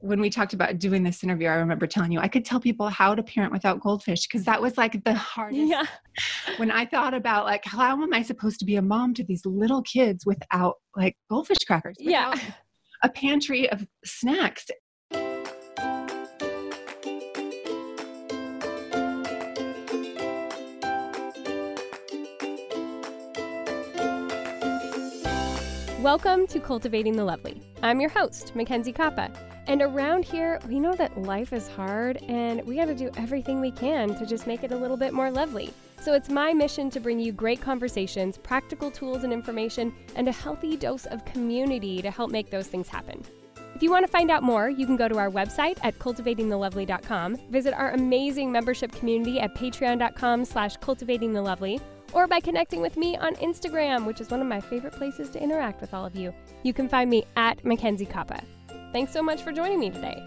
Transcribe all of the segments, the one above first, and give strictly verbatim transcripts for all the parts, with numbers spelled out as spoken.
when we talked about doing this interview, I remember telling you I could tell people how to parent without goldfish, because that was like the hardest. Yeah. When I thought about like, how am I supposed to be a mom to these little kids without like goldfish crackers, Yeah. without a pantry of snacks? Welcome to Cultivating the Lovely. I'm your host, Mackenzie Koppa. And around here, we know that life is hard and we got to do everything we can to just make it a little bit more lovely. So it's my mission to bring you great conversations, practical tools and information, and a healthy dose of community to help make those things happen. If you want to find out more, you can go to our website at cultivating the lovely dot com, visit our amazing membership community at patreon.com slash cultivatingthelovely, or by connecting with me on Instagram, which is one of my favorite places to interact with all of you. You can find me at Mackenzie Koppa. Thanks so much for joining me today.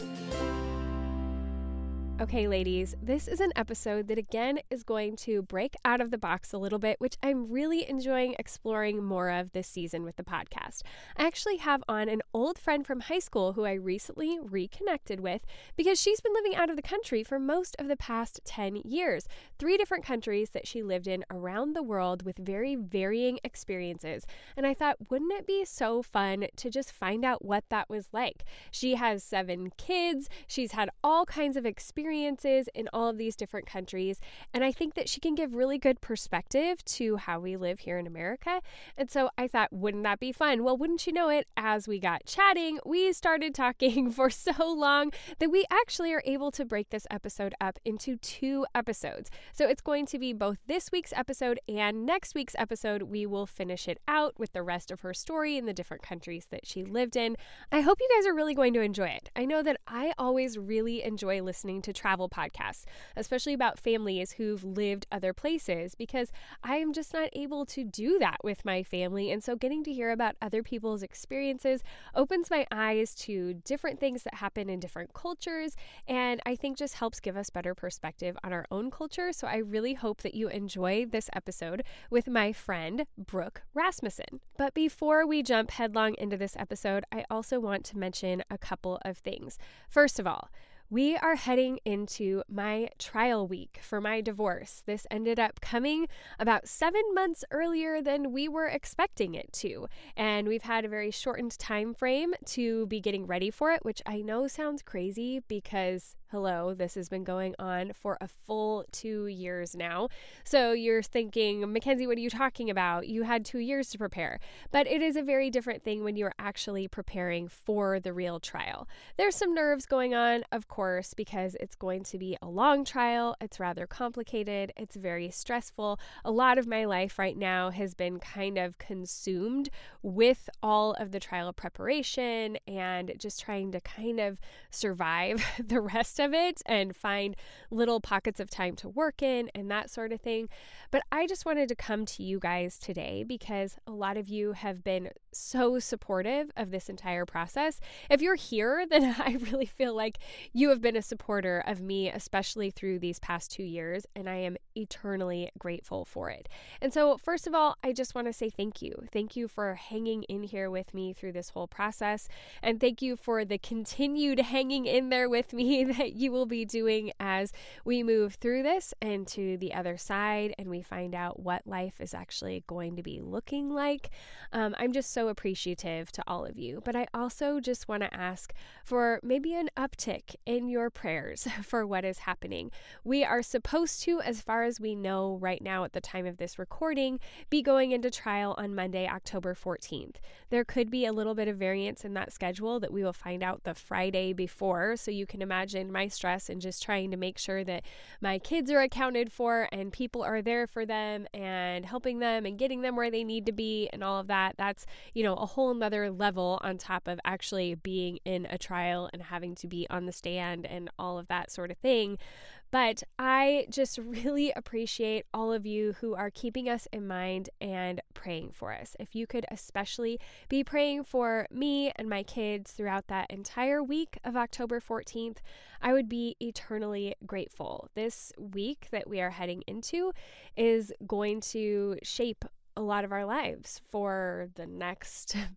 Okay, ladies, this is an episode that again is going to break out of the box a little bit, which I'm really enjoying exploring more of this season with the podcast. I actually have on an old friend from high school who I recently reconnected with because she's been living out of the country for most of the past ten years. Three different countries that she lived in around the world with very varying experiences. And I thought, wouldn't it be so fun to just find out what that was like? She has seven kids. She's had all kinds of experiences in all of these different countries. And I think that she can give really good perspective to how we live here in America. And so I thought, wouldn't that be fun? Well, wouldn't you know it, as we got chatting, we started talking for so long that we actually are able to break this episode up into two episodes. So it's going to be both this week's episode and next week's episode. We will finish it out with the rest of her story in the different countries that she lived in. I hope you guys are really going to enjoy it. I know that I always really enjoy listening to travel podcasts, especially about families who've lived other places, because I am just not able to do that with my family. And so getting to hear about other people's experiences opens my eyes to different things that happen in different cultures, and I think just helps give us better perspective on our own culture. So I really hope that you enjoy this episode with my friend, Brooke Rasmussen. But before we jump headlong into this episode, I also want to mention a couple of things. First of all, we are heading into my trial week for my divorce. This ended up coming about seven months earlier than we were expecting it to. And we've had a very shortened time frame to be getting ready for it, which I know sounds crazy because, hello, this has been going on for a full two years now. So you're thinking, Mackenzie, what are you talking about? You had two years to prepare. But it is a very different thing when you're actually preparing for the real trial. There's some nerves going on, of course, because it's going to be a long trial. It's rather complicated. It's very stressful. A lot of my life right now has been kind of consumed with all of the trial preparation and just trying to kind of survive the rest of it and find little pockets of time to work in and that sort of thing. But I just wanted to come to you guys today because a lot of you have been so supportive of this entire process. If you're here, then I really feel like you have been a supporter of me, especially through these past two years, and I am eternally grateful for it. And so, first of all, I just want to say thank you. Thank you for hanging in here with me through this whole process, and thank you for the continued hanging in there with me that you will be doing as we move through this and to the other side, and we find out what life is actually going to be looking like. Um, I'm just so appreciative to all of you, but I also just want to ask for maybe an uptick in your prayers for what is happening. We are supposed to, as far as we know right now at the time of this recording, be going into trial on Monday, October fourteenth. There could be a little bit of variance in that schedule that we will find out the Friday before, so you can imagine my stress and just trying to make sure that my kids are accounted for and people are there for them and helping them and getting them where they need to be and all of that. That's, you know, a whole nother level on top of actually being in a trial and having to be on the stand and all of that sort of thing. But I just really appreciate all of you who are keeping us in mind and praying for us. If you could especially be praying for me and my kids throughout that entire week of October fourteenth, I would be eternally grateful. This week that we are heading into is going to shape a lot of our lives for the next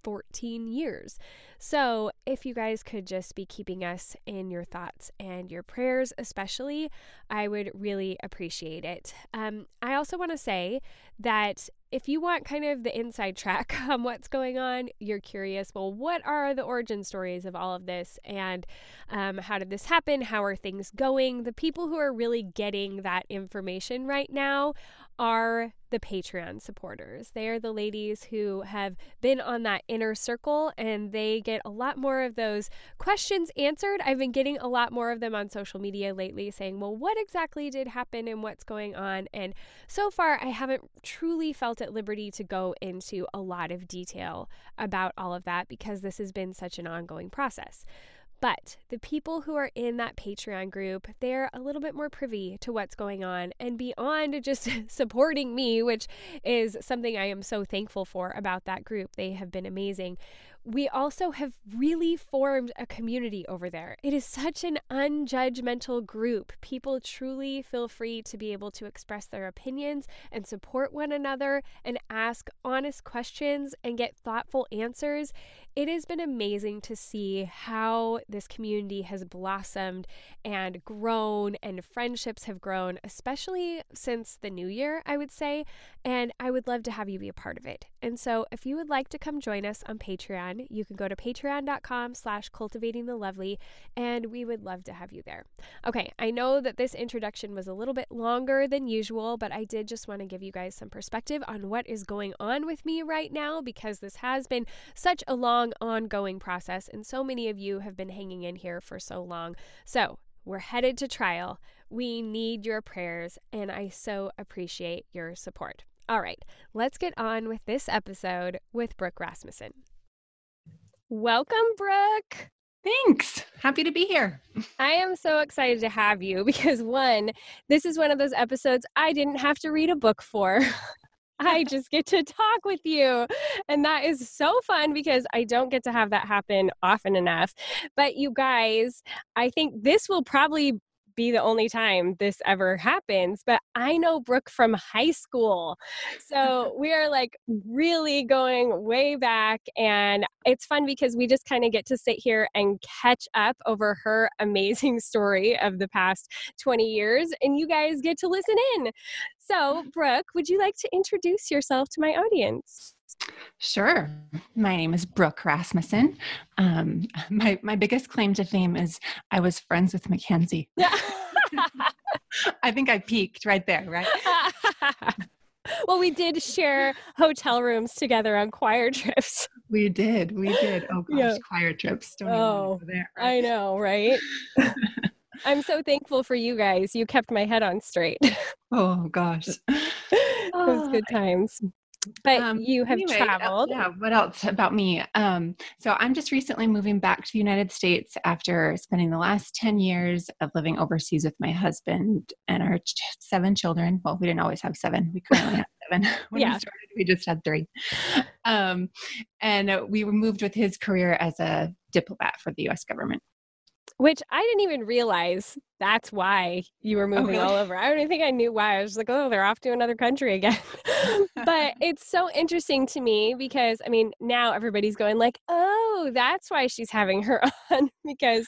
fourteen years. So if you guys could just be keeping us in your thoughts and your prayers, especially, I would really appreciate it. Um, I also want to say that if you want kind of the inside track on what's going on, you're curious, well, what are the origin stories of all of this? And um, how did this happen? How are things going? The people who are really getting that information right now are the Patreon supporters. They are the ladies who have been on that inner circle, and they get a lot more of those questions answered. I've been getting a lot more of them on social media lately saying, well, what exactly did happen and what's going on? And so far, I haven't truly felt at liberty to go into a lot of detail about all of that because this has been such an ongoing process. But the people who are in that Patreon group, they're a little bit more privy to what's going on, and beyond just supporting me, which is something I am so thankful for about that group. They have been amazing. We also have really formed a community over there. It is such an unjudgmental group. People truly feel free to be able to express their opinions and support one another and ask honest questions and get thoughtful answers. It has been amazing to see how this community has blossomed and grown, and friendships have grown, especially since the new year, I would say. And I would love to have you be a part of it. And so if you would like to come join us on Patreon, you can go to patreon.com slash cultivating the lovely, and we would love to have you there. Okay, I know that this introduction was a little bit longer than usual, but I did just want to give you guys some perspective on what is going on with me right now, because this has been such a long ongoing process, and so many of you have been hanging in here for so long. So we're headed to trial. We need your prayers, and I so appreciate your support. All right, let's get on with this episode with Brooke Rasmussen. Welcome, Brooke. Thanks. Happy to be here. I am so excited to have you because, one, this is one of those episodes I didn't have to read a book for. I just get to talk with you. And that is so fun because I don't get to have that happen often enough. But you guys, I think this will probably be the only time this ever happens, but I know Brooke from high school. So we are like really going way back, and it's fun because we just kind of get to sit here and catch up over her amazing story of the past twenty years, and you guys get to listen in. So Brooke, would you like to introduce yourself to my audience? Sure. My name is Brooke Rasmussen. Um, my, my biggest claim to fame is I was friends with Mackenzie. I think I peaked right there, right? Well, we did share hotel rooms together on choir trips. We did. We did. Oh, gosh, Yeah. Choir trips. Don't Oh, even go there. Right? I know, right? I'm so thankful for you guys. You kept my head on straight. Oh, gosh. It was good times. But Um, you have anyway, traveled. Uh, yeah. What else about me? Um, so I'm just recently moving back to the United States after spending the last ten years of living overseas with my husband and our ch- seven children. Well, we didn't always have seven. We currently have seven. When Yeah. we started, we just had three. Um, and uh, we were moved with his career as a diplomat for the U S government. Which I didn't even realize that's why you were moving really? all over. I don't even think I knew why. I was like, oh, they're off to another country again. But it's so interesting to me because, I mean, now everybody's going like, oh, that's why she's having her on because,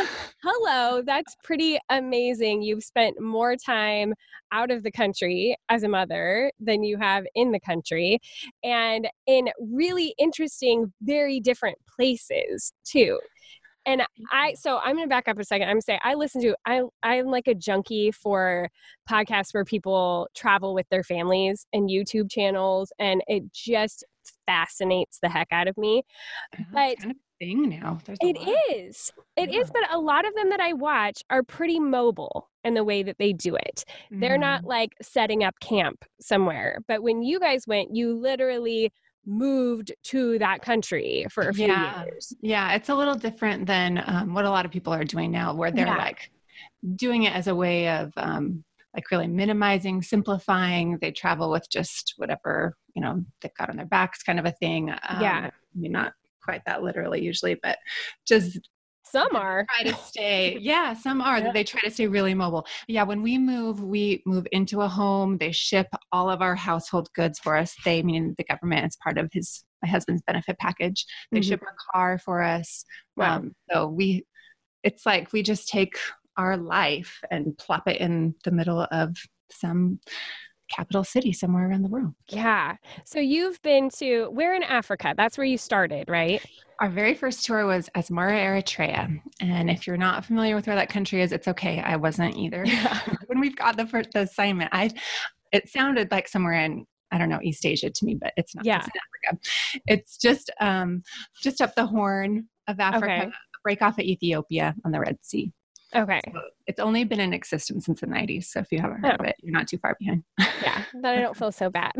hello, that's pretty amazing. You've spent more time out of the country as a mother than you have in the country, and in really interesting, very different places too. And I, so I'm going to back up a second. I'm going to say, I listen to, I, I'm like a junkie for podcasts where people travel with their families and YouTube channels. And it just fascinates the heck out of me. Uh, But it's kind of a thing now. There's a it lot. is, it Yeah. is. But a lot of them that I watch are pretty mobile in the way that they do it. They're not Mhm. like setting up camp somewhere. But when you guys went, you literally moved to that country for a few Yeah. years. Yeah. It's a little different than um, what a lot of people are doing now, where they're Yeah. like doing it as a way of um, like really minimizing, simplifying. They travel with just whatever, you know, they've got on their backs kind of a thing. Um, Yeah. I mean, not quite that literally usually, but just Some are. try to stay. Yeah, some are. Yeah. They try to stay really mobile. Yeah, when we move, we move into a home. They ship all of our household goods for us. They, meaning the government, it's part of his my husband's benefit package. They mm-hmm. ship a car for us. Wow. Um, so we, it's like we just take our life and plop it in the middle of some capital city somewhere around the world. Yeah. So you've been to, where in Africa? That's where you started, right? Our very first tour was Asmara, Eritrea. And if you're not familiar with where that country is, it's okay. I wasn't either. Yeah. When we've got the first the assignment, I it sounded like somewhere in, I don't know, East Asia to me, but it's not. Yeah. It's in Africa. It's just um, just up the Horn of Africa, okay. break off at Ethiopia on the Red Sea. Okay. So it's only been in existence since the nineties. So if you haven't heard oh. of it, you're not too far behind. Yeah, then I don't feel so bad.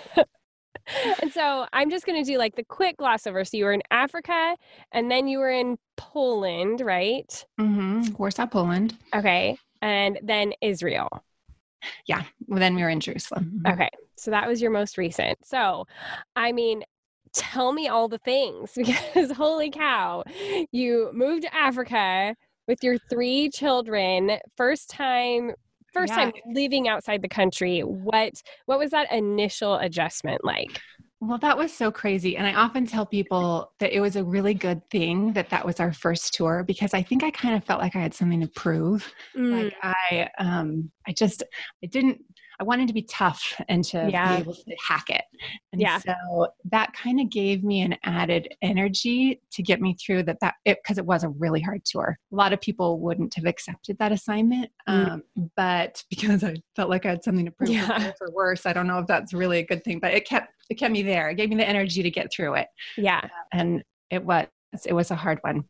And so I'm just going to do like the quick gloss over. So you were in Africa and then you were in Poland, right? Mm-hmm. Warsaw, Poland. Okay. And then Israel. Yeah. Well, then we were in Jerusalem. Mm-hmm. Okay. So that was your most recent. So, I mean, tell me all the things because holy cow, you moved to Africa with your three children, first time, first yeah. time leaving outside the country. What, what was that initial adjustment like? Well, that was so crazy. And I often tell people that it was a really good thing that that was our first tour, because I think I kind of felt like I had something to prove. Mm. Like I, um, I just, I didn't, I wanted to be tough and to yeah. be able to hack it. And yeah. so that kind of gave me an added energy to get me through that, that it, cause it was a really hard tour. A lot of people wouldn't have accepted that assignment. Mm. Um, but because I felt like I had something to prove yeah. for worse, I don't know if that's really a good thing, but it kept, it kept me there. It gave me the energy to get through it. Yeah. Uh, and it was, it was a hard one.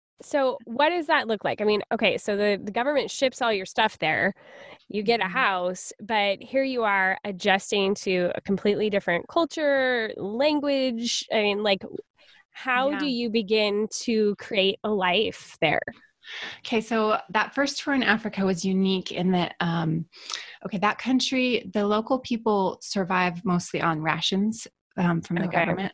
So what does that look like? I mean, okay, so the, the government ships all your stuff there. You get a house, but here you are adjusting to a completely different culture, language. I mean, like, how yeah. do you begin to create a life there? Okay, so that first tour in Africa was unique in that, um, okay, that country, the local people survive mostly on rations um, from the okay. government.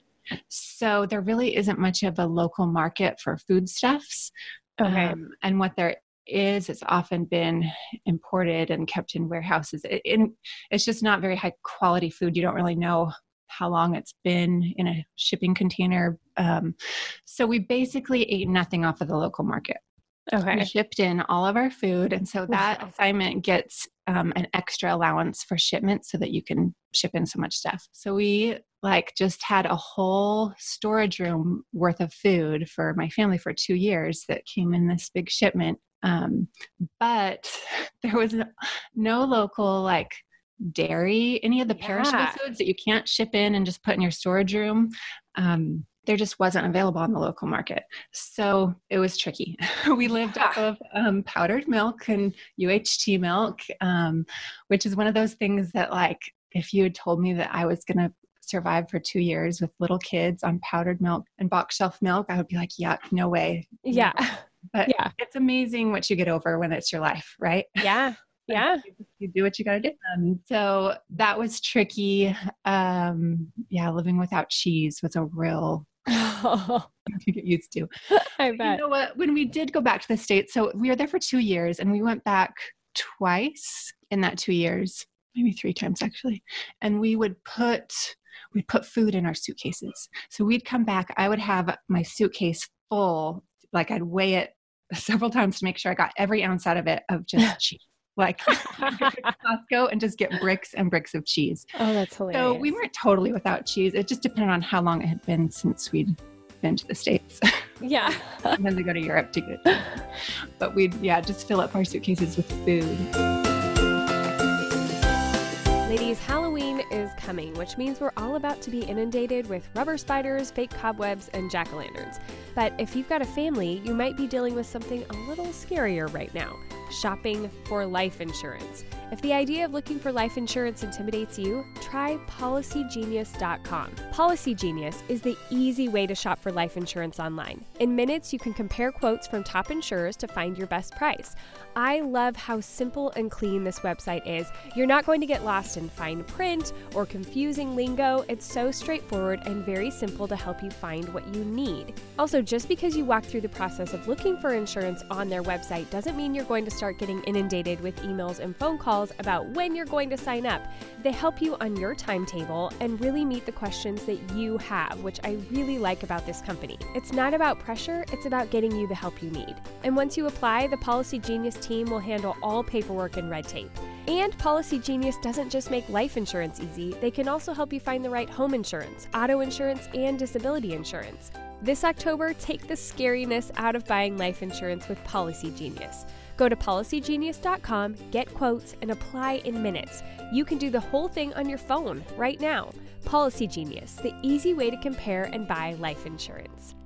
So there really isn't much of a local market for foodstuffs. Okay. Um, and what there is, it's often been imported and kept in warehouses. It, it, it's just not very high quality food. You don't really know how long it's been in a shipping container. Um, so we basically ate nothing off of the local market. Okay. We shipped in all of our food. And so that wow. assignment gets um, an extra allowance for shipment so that you can ship in so much stuff. So we like just had a whole storage room worth of food for my family for two years that came in this big shipment. Um, but there was no, no local like dairy, any of the yeah. perishable foods that you can't ship in and just put in your storage room. Um, there just wasn't available on the local market. So it was tricky. We lived off of um, powdered milk and U H T milk, um, which is one of those things that like, if you had told me that I was going to survive for two years with little kids on powdered milk and box shelf milk, I would be like, yuck, no way. Yeah. But yeah. it's amazing what you get over when it's your life, right? Yeah. Yeah. You do what you got to do. Um, so that was tricky. Um, yeah. Living without cheese was a real oh. to get used to. I bet. You know what? When we did go back to the States, so we were there for two years and we went back twice in that two years, maybe three times actually. And we would put, we'd put food in our suitcases. So we'd come back, I would have my suitcase full, like I'd weigh it several times to make sure I got every ounce out of it of just cheese. Like Costco and just get bricks and bricks of cheese. Oh, that's hilarious. So we weren't totally without cheese. It just depended on how long it had been since we'd been to the States. Yeah. And then they go to Europe to get it. But we'd, yeah, just fill up our suitcases with food. Ladies, Halloween is coming, which means we're all about to be inundated with rubber spiders, fake cobwebs, and jack-o'-lanterns. But if you've got a family, you might be dealing with something a little scarier right now: shopping for life insurance. If the idea of looking for life insurance intimidates you, try policy genius dot com. Policy Genius is the easy way to shop for life insurance online. In minutes, you can compare quotes from top insurers to find your best price. I love how simple and clean this website is. You're not going to get lost in fine print or confusing lingo. It's so straightforward and very simple to help you find what you need. Also, just because you walk through the process of looking for insurance on their website doesn't mean you're going to start getting inundated with emails and phone calls about when you're going to sign up. They help you on your timetable and really meet the questions that you have, which I really like about this company. It's not about pressure, it's about getting you the help you need. And once you apply, the Policy Genius team will handle all paperwork and red tape. And Policy Genius doesn't just make life insurance easy, they can also help you find the right home insurance, auto insurance, and disability insurance. This October, take the scariness out of buying life insurance with Policy Genius. Go to policy genius dot com, get quotes, and apply in minutes. You can do the whole thing on your phone right now. Policy Genius, the easy way to compare and buy life insurance.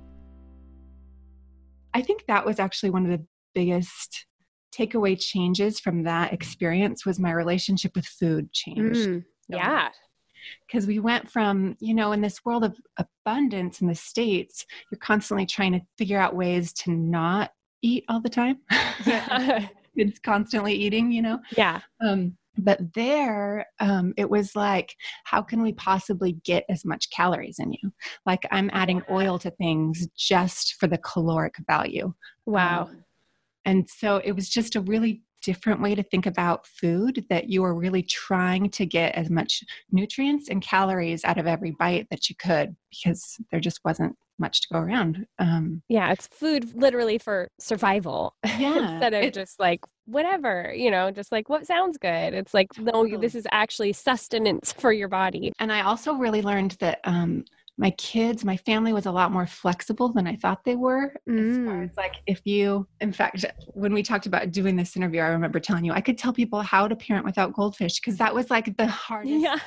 I think that was actually one of the biggest takeaway changes from that experience was my relationship with food changed. Mm, yeah. Because we went from, you know, in this world of abundance in the States, you're constantly trying to figure out ways to not eat all the time. Yeah. It's constantly eating, you know? Yeah. Um, but there, um, it was like, how can we possibly get as much calories in you? Like I'm adding oil to things just for the caloric value. Wow. Um, and so it was just a really different way to think about food, that you were really trying to get as much nutrients and calories out of every bite that you could, because there just wasn't much to go around. Um, yeah, it's food literally for survival. Yeah. Instead of it, just like whatever, you know, just like what sounds good. It's like, no, this is actually sustenance for your body. And I also really learned that um, my kids, my family was a lot more flexible than I thought they were. Mm. As far as like, if you, in fact, when we talked about doing this interview, I remember telling you, I could tell people how to parent without goldfish, because that was like the hardest. Yeah.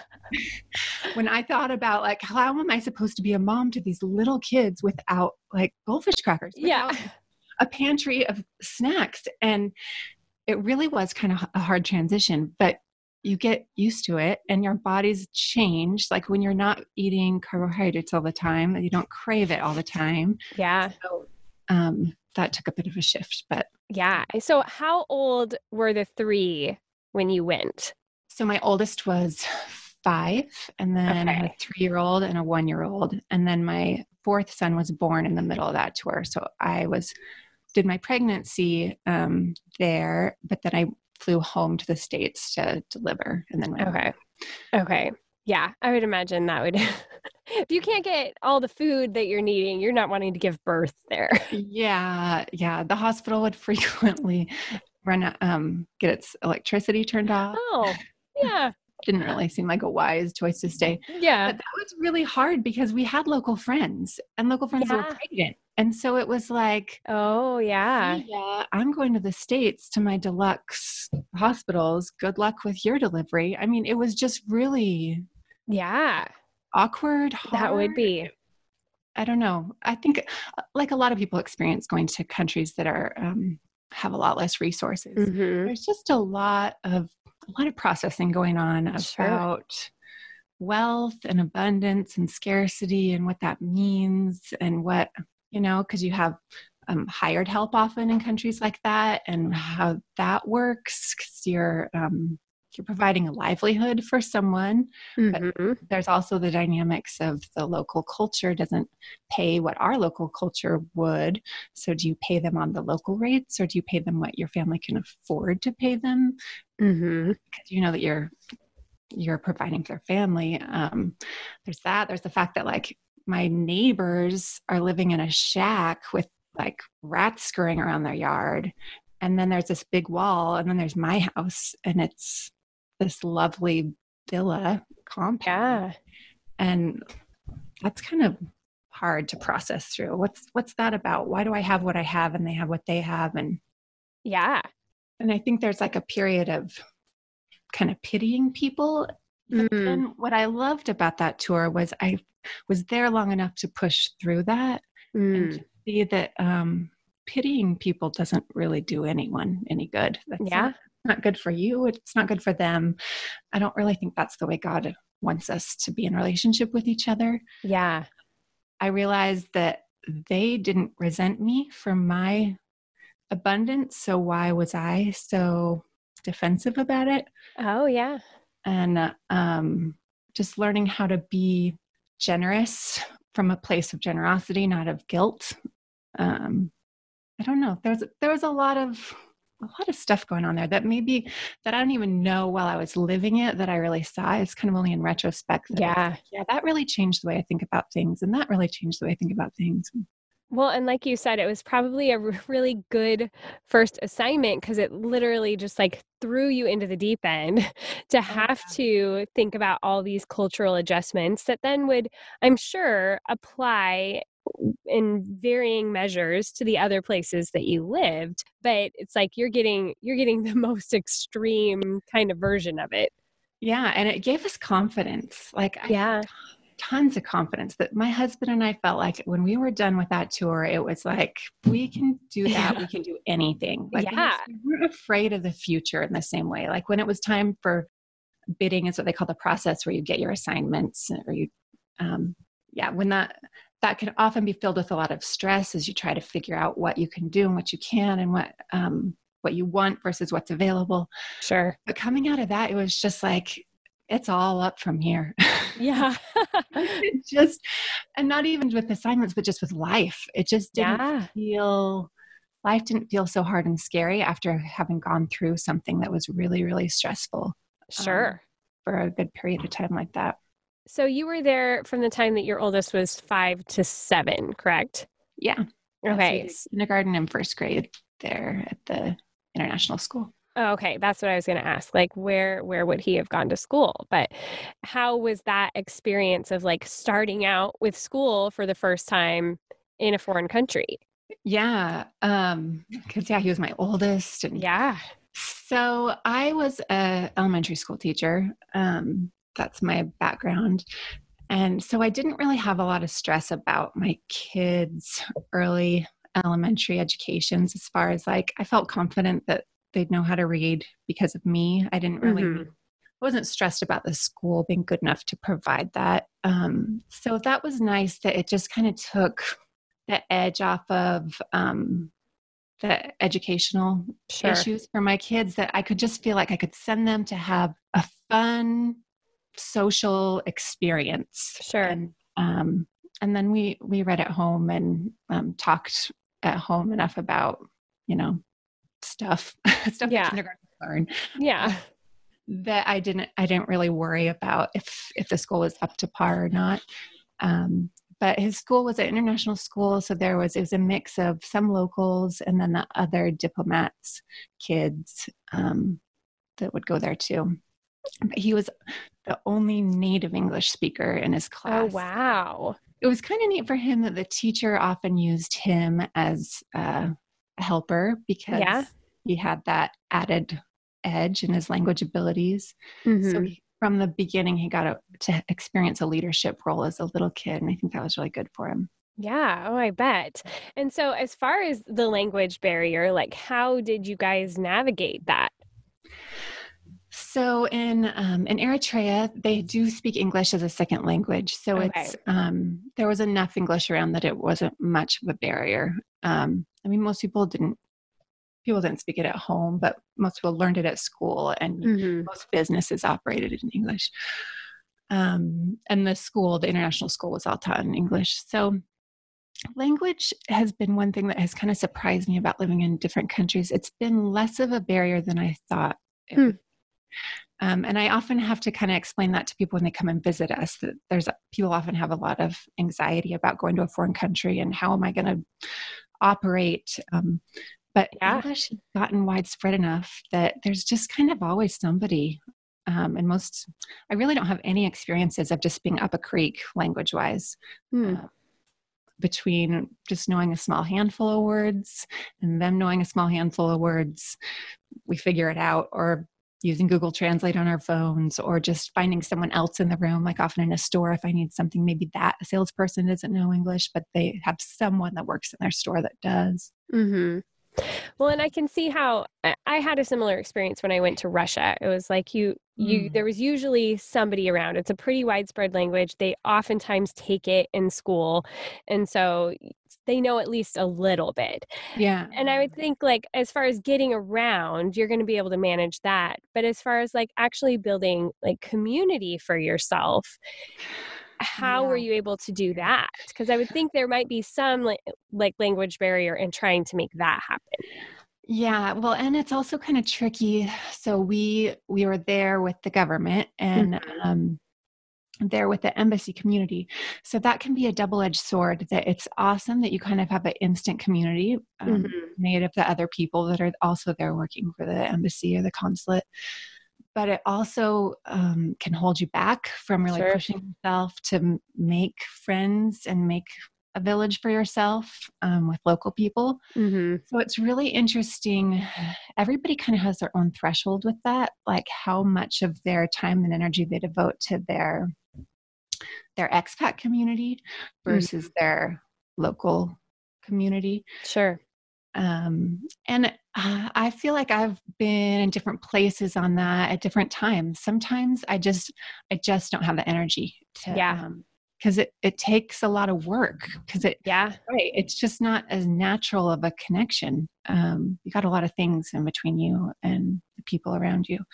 When I thought about like, how am I supposed to be a mom to these little kids without like goldfish crackers? Yeah. A pantry of snacks. And it really was kind of a hard transition, but you get used to it and your body's changed. Like when you're not eating carbohydrates all the time, you don't crave it all the time. Yeah. So um, that took a bit of a shift, but. Yeah. So how old were the three when you went? So my oldest was five, and then I had a Okay. three-year-old and a one-year-old. And then my fourth son was born in the middle of that tour. So I was, did my pregnancy um, there, but then I flew home to the States to deliver. And then went home. Okay. Okay. Yeah. I would imagine that would, if you can't get all the food that you're needing, you're not wanting to give birth there. Yeah. Yeah. The hospital would frequently run, um, get its electricity turned off. Oh, yeah. Didn't really seem like a wise choice to stay. Yeah. But that was really hard because we had local friends and local friends that were Yeah. pregnant. And so it was like, Oh, yeah. yeah, I'm going to the States to my deluxe hospitals. Good luck with your delivery. I mean, it was just really Yeah. awkward. Hard. That would be. I don't know. I think uh, like a lot of people experience going to countries that are, um, have a lot less resources. Mhm. There's just a lot of, a lot of processing going on Sure. about wealth and abundance and scarcity and what that means and what, you know, because you have um, hired help often in countries like that and how that works, because you're, um, you're providing a livelihood for someone. Mhm. There's also the dynamics of the local culture doesn't pay what our local culture would. So do you pay them on the local rates, or do you pay them what your family can afford to pay them? Mhm. Because you know that you're you're providing for their family. Um, there's that. There's the fact that like my neighbors are living in a shack with like rats scurrying around their yard. And then there's this big wall, and then there's my house, and it's this lovely villa compound. Yeah. And that's kind of hard to process through. What's what's that about? Why do I have what I have and they have what they have? And Yeah. and I think there's like a period of kind of pitying people. But Mm. then what I loved about that tour was I was there long enough to push through that and Mm. to see that um, pitying people doesn't really do anyone any good. That's Yeah. not, not good for you. It's not good for them. I don't really think that's the way God wants us to be in relationship with each other. Yeah. I realized that they didn't resent me for my abundance. So why was I so defensive about it? Oh, yeah. And uh, um, just learning how to be generous from a place of generosity, not of guilt. Um, I don't know. There's there was a lot of a lot of stuff going on there that maybe that I don't even know while I was living it that I really saw. It's kind of only in retrospect that it's Yeah. like, yeah, that really changed the way I think about things. And that really changed the way I think about things. Well, and like you said, it was probably a r- really good first assignment because it literally just like threw you into the deep end to Oh, have to think about all these cultural adjustments that then would, I'm sure, apply in varying measures to the other places that you lived. But it's like you're getting you're getting the most extreme kind of version of it. yeah. And it gave us confidence. Like I Yeah. tons of confidence that my husband and I felt like when we were done with that tour, it was like, we can do that. We can do anything. Like we, Yeah. we weren't afraid of the future in the same way. Like when it was time for bidding is what they call the process where you get your assignments or you, um, yeah, when that, that can often be filled with a lot of stress as you try to figure out what you can do and what you can and what, um, what you want versus what's available. Sure. But coming out of that, it was just like, it's all up from here. Yeah. It just, and not even with assignments, but just with life. It just didn't Yeah. feel, life didn't feel so hard and scary after having gone through something that was really, really stressful. Sure. Um, for a good period of time like that. So you were there from the time that your oldest was five to seven, correct? Yeah. Yeah, so we Okay. did kindergarten and first grade there at the international school. Oh, okay, that's what I was going to ask. Like, where where would he have gone to school? But how was that experience of like starting out with school for the first time in a foreign country? Yeah. Um, because yeah, he was my oldest. And Yeah. so I was a elementary school teacher. Um, that's my background. And so I didn't really have a lot of stress about my kids' early elementary educations as far as like, I felt confident that they'd know how to read because of me. I didn't really, Hmm. I wasn't stressed about the school being good enough to provide that. Um, so that was nice that it just kind of took the edge off of um, the educational Sure. issues for my kids, that I could just feel like I could send them to have a fun social experience. Sure. And um, and then we we read at home and um, talked at home enough about, you know, stuff stuff that Yeah. kindergarten learn Yeah. that I didn't I didn't really worry about if if the school was up to par or not. Um, but his school was an international school, so there was it was a mix of some locals and then the other diplomats' kids um, that would go there too. But he was the only native English speaker in his class. Oh, wow. It was kind of neat for him that the teacher often used him as uh, a helper because Yeah. he had that added edge in his language abilities. Mhm. So he, from the beginning, he got a, to experience a leadership role as a little kid. And I think that was really good for him. Yeah. Oh, I bet. And so, as far as the language barrier, like, how did you guys navigate that? So in um, in Eritrea, they do speak English as a second language. So Okay. it's um, there was enough English around that it wasn't much of a barrier. Um, I mean, most people didn't people didn't speak it at home, but most people learned it at school, and Hmm. most businesses operated in English. Um, and the school, the international school, was all taught in English. So language has been one thing that has kind of surprised me about living in different countries. It's been less of a barrier than I thought it Hmm. would. Um, and I often have to kind of explain that to people when they come and visit us, that there's people often have a lot of anxiety about going to a foreign country and how am I going to operate. Um, but Yeah. English has gotten widespread enough that there's just kind of always somebody. Um, and most, I really don't have any experiences of just being up a creek language wise. Hmm. Uh, between just knowing a small handful of words and them knowing a small handful of words, we figure it out, or using Google Translate on our phones, or just finding someone else in the room. Like often in a store, if I need something, maybe that a salesperson doesn't know English, but they have someone that works in their store that does. Hmm. Well, and I can see how I I had a similar experience when I went to Russia. It was like you, you, Mm. there was usually somebody around. It's a pretty widespread language. They oftentimes take it in school. And so they know at least a little bit. Yeah. And I would think, like, as far as getting around, you're going to be able to manage that. But as far as like actually building like community for yourself, how were Yeah. you able to do that? Because I would think there might be some like, like language barrier in trying to make that happen. Yeah, well, and it's also kind of tricky. So we we were there with the government and Mhm. um, there with the embassy community. So that can be a double-edged sword. That it's awesome that you kind of have an instant community um, Mhm. made of the other people that are also there working for the embassy or the consulate. But it also um, can hold you back from really Sure. pushing yourself to m- make friends and make a village for yourself um, with local people. Mhm. So it's really interesting. Everybody kind of has their own threshold with that, like how much of their time and energy they devote to their their expat community versus Mhm. their local community. Sure. Um, and uh, I feel like I've been in different places on that at different times. Sometimes I just I just don't have the energy to Yeah. um because it, it takes a lot of work because it Yeah. right it's just not as natural of a connection. Um, you got a lot of things in between you and the people around you.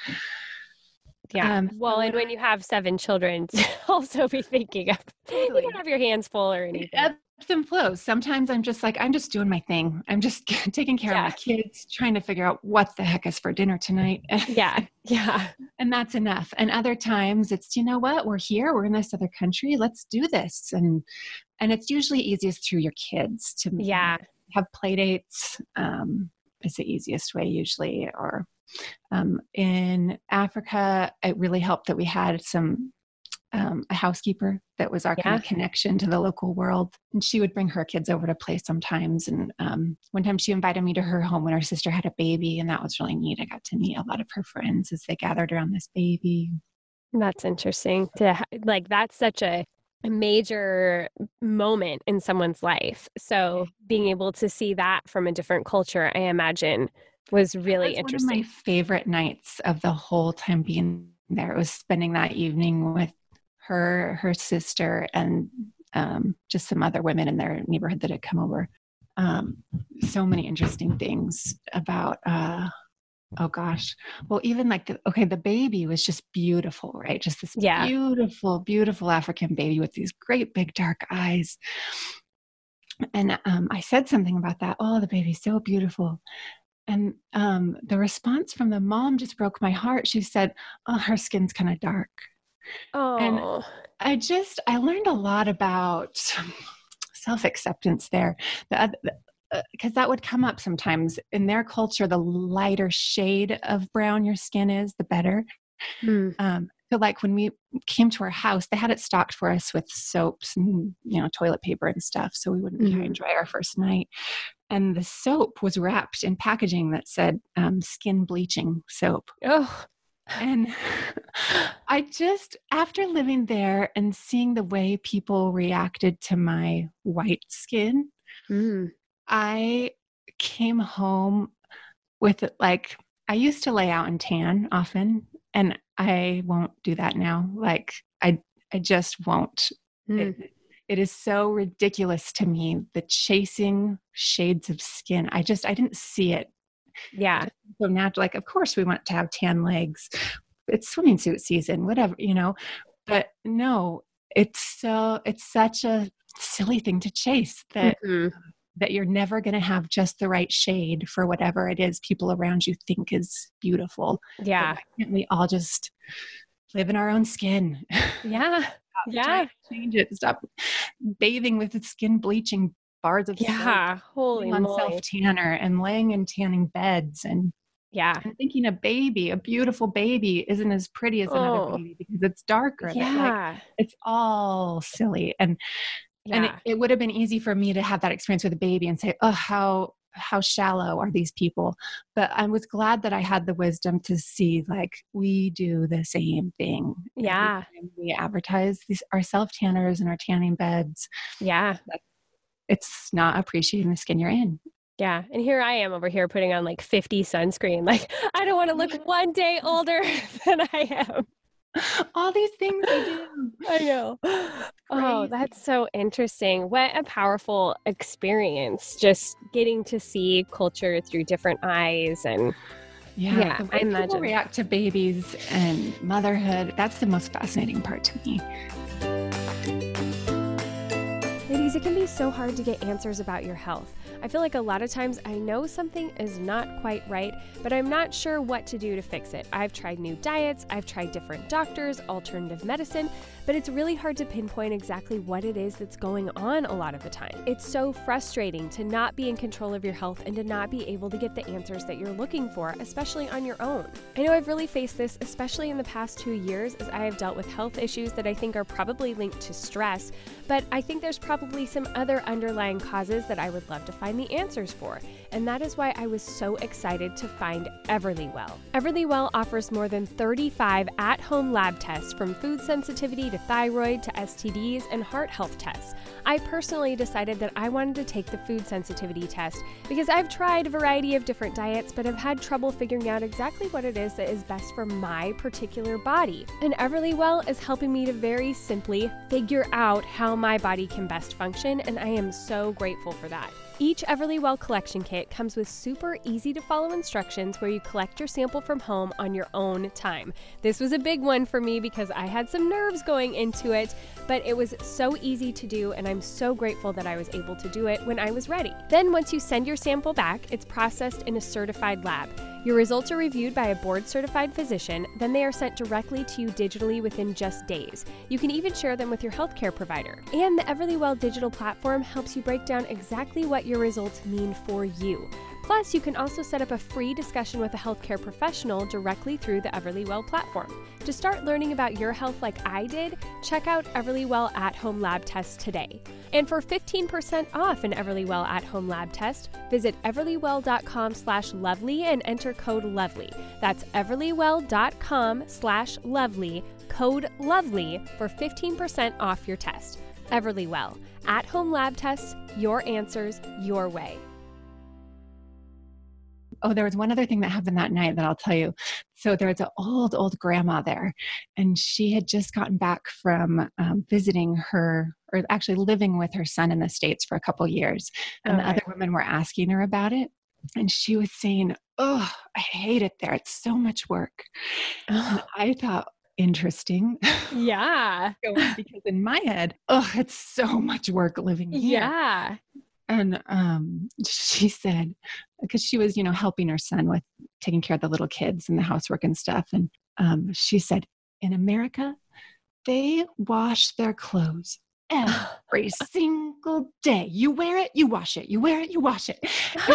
Yeah. Um, Well, so and when when you have seven children, also be thinking of you don't totally have your hands full or it anything. ebbs and flows. Sometimes I'm just like, I'm just doing my thing. I'm just taking care of my Yeah. kids, trying to figure out what the heck is for dinner tonight. Yeah. Yeah. And that's enough. And other times it's, you know what, we're here, we're in this other country, let's do this. And and it's usually easiest through your kids to Yeah. have play dates. Um, is the easiest way usually. Or um, in Africa, it really helped that we had some um, a housekeeper that was our kind Yeah. of connection to the local world. And she would bring her kids over to play sometimes. And um, one time she invited me to her home when her sister had a baby. And that was really neat. I got to meet a lot of her friends as they gathered around this baby. That's interesting to ha- like that's such a a major moment in someone's life. So being able to see that from a different culture, I imagine was That really was one of my interesting. favorite nights of the whole time being there. It was spending that evening with her, her sister, and um, just some other women in their neighborhood that had come over. Um, so many interesting things about, uh, oh gosh, well, even like, the, okay, the baby was just beautiful, right? Just this Yeah. beautiful, beautiful African baby with these great big dark eyes. And um, I said something about that. Oh, the baby's so beautiful. And um, the response from the mom just broke my heart. She said, "Oh, her skin's kind of dark." And Oh. I just, I learned a lot about self-acceptance there. The, because that would come up sometimes in their culture. The lighter shade of brown your skin is, the better. Hmm. Um, so like when we came to our house, they had it stocked for us with soaps and, you know, toilet paper and stuff, so we wouldn't be high Mhm. and dry our first night. And the soap was wrapped in packaging that said um, skin bleaching soap. Oh. And I just, after living there and seeing the way people reacted to my white skin, Mm. I came home with it like, I used to lay out and tan often, and I won't do that now. Like, I, I just won't. Mm. It, it is so ridiculous to me, the chasing shades of skin. I just, I didn't see it. It Yeah. just so natural. Like, of course, we want to have tan legs. It's swimming suit season, whatever, you know. But no, it's so, it's such a silly thing to chase that Mhm. that you're never going to have just the right shade for whatever it is people around you think is beautiful. That Yeah. why can't we all just live in our own skin? Yeah. Stop trying Yeah. to change it. Stop bathing with the skin bleaching bars of soap, Yeah. Holy putting on self moly. tanner and laying in tanning beds and Yeah. and thinking a baby, a beautiful baby, isn't as pretty as another Oh. baby because it's darker. That like Yeah. it's all silly. And and it, Yeah. it would have been easy for me to have that experience with a baby and say, oh, how how shallow are these people? But I was glad that I had the wisdom to see, like, we do the same thing every Yeah. time we advertise these our self tanners and our tanning beds. Yeah. It's not appreciating the skin you're in. Yeah. And here I am over here putting on like fifty sunscreen. Like, I don't want to look one day older than I am. All these things we do. I know. Oh, Crazy. that's so interesting. What a powerful experience, just getting to see culture through different eyes. And Yeah, yeah, the way I people imagine. react to babies and motherhood, that's the most fascinating part to me. Ladies Ladies, it can be so hard to get answers about your health. I feel like a lot of times I know something is not quite right, but I'm not sure what to do to fix it. I've tried new diets, I've tried different doctors, alternative medicine, but it's really hard to pinpoint exactly what it is that's going on a lot of the time. It's so frustrating to not be in control of your health and to not be able to get the answers that you're looking for, especially on your own. I know I've really faced this, especially in the past two years, as I have dealt with health issues that I think are probably linked to stress, but I think there's probably some other underlying causes that I would love to find the answers for, and that is why I was so excited to find Everlywell. Everlywell offers more than thirty-five at-home lab tests, from food sensitivity to thyroid to S T Ds and heart health tests. I personally decided that I wanted to take the food sensitivity test because I've tried a variety of different diets but have had trouble figuring out exactly what it is that is best for my particular body. And Everlywell is helping me to very simply figure out how my body can best function, and I am so grateful for that. Each Everlywell collection kit comes with super easy to follow instructions where you collect your sample from home on your own time. This was a big one for me because I had some nerves going into it, but it was so easy to do, and I'm so grateful that I was able to do it when I was ready. Then once you send your sample back, it's processed in a certified lab. Your results are reviewed by a board-certified physician, then they are sent directly to you digitally within just days. You can even share them with your healthcare provider. And the Everlywell digital platform helps you break down exactly what your results mean for you. Plus, you can also set up a free discussion with a healthcare professional directly through the Everlywell platform. To start learning about your health like I did, check out Everlywell at-home lab tests today. And for fifteen percent off an Everlywell at-home lab test, visit everlywell.com slash lovely and enter code lovely. That's everlywell.com slash lovely, code lovely for fifteen percent off your test. Everlywell, at-home lab tests, your answers, your way. Oh, there was one other thing that happened that night that I'll tell you. So there was an old, old grandma there, and she had just gotten back from um, visiting her, or actually living with her son in the States for a couple years. And Okay. the other women were asking her about it. And she was saying, oh, I hate it there. It's so much work. And I thought, interesting. Yeah. Because in my head, oh, it's so much work living here. Yeah. And um, she said, because she was, you know, helping her son with taking care of the little kids and the housework and stuff. And um, she said, in America, they wash their clothes every single day. You wear it, you wash it. You wear it, you wash it.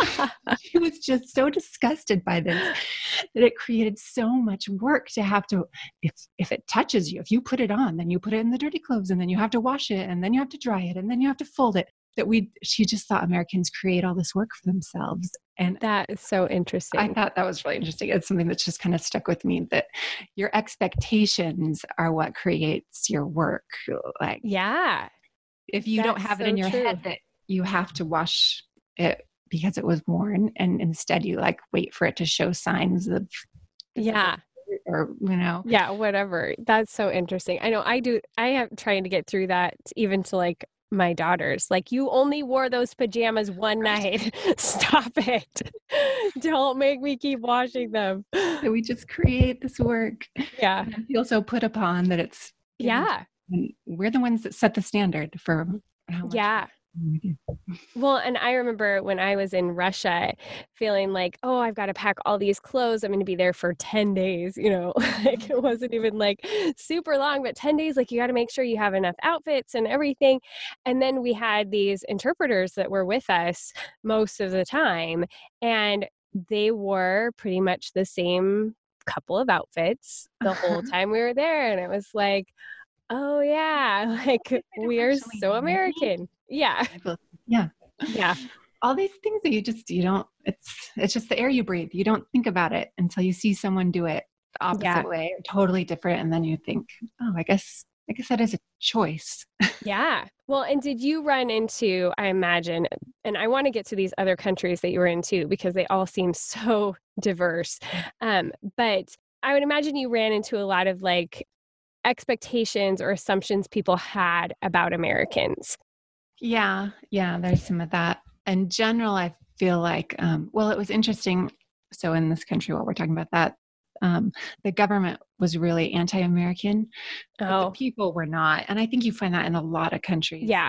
She was just so disgusted by this that it created so much work to have to, if if it touches you, if you put it on, then you put it in the dirty clothes, and then you have to wash it, and then you have to dry it, and then you have to fold it. That we, she just thought Americans create all this work for themselves. And That is so interesting. I thought that was really interesting. It's something that's just kind of stuck with me, that your expectations are what creates your work. Like, yeah. if you don't That's have it so in your true. head that you have to wash it because it was worn, and instead you like wait for it to show signs of, Yeah. or, you know, Yeah, whatever. That's so interesting. I know I do. I am trying to get through that even to like my daughters. Like, you only wore those pajamas one night. Stop it. Don't make me keep washing them. so we just create this work. Yeah. And I feel so put upon that it's, Yeah. and we're the ones that set the standard for how much Yeah. we do. Well, and I remember when I was in Russia feeling like, oh, I've got to pack all these clothes. I'm going to be there for ten days, you know, like it wasn't even like super long, but ten days, like you got to make sure you have enough outfits and everything. And then we had these interpreters that were with us most of the time, and they wore pretty much the same couple of outfits the whole time we were there. And it was like, oh yeah, like we are Actually, so really? American. Yeah. Yeah. Yeah. All these things that you just, you don't, it's, it's just the air you breathe. You don't think about it until you see someone do it the opposite Yeah. way, or totally different. And then you think, oh, I guess, I guess that is a choice. Yeah. Well, and did you run into, I imagine, and I want to get to these other countries that you were in too, because they all seem so diverse. Um, but I would imagine you ran into a lot of like expectations or assumptions people had about Americans. Yeah. Yeah. There's some of that. In general, I feel like, um, well, it was interesting. So in this country, while we're talking about that, um, the government was really anti-American, but Oh, the people were not. And I think you find that in a lot of countries. yeah.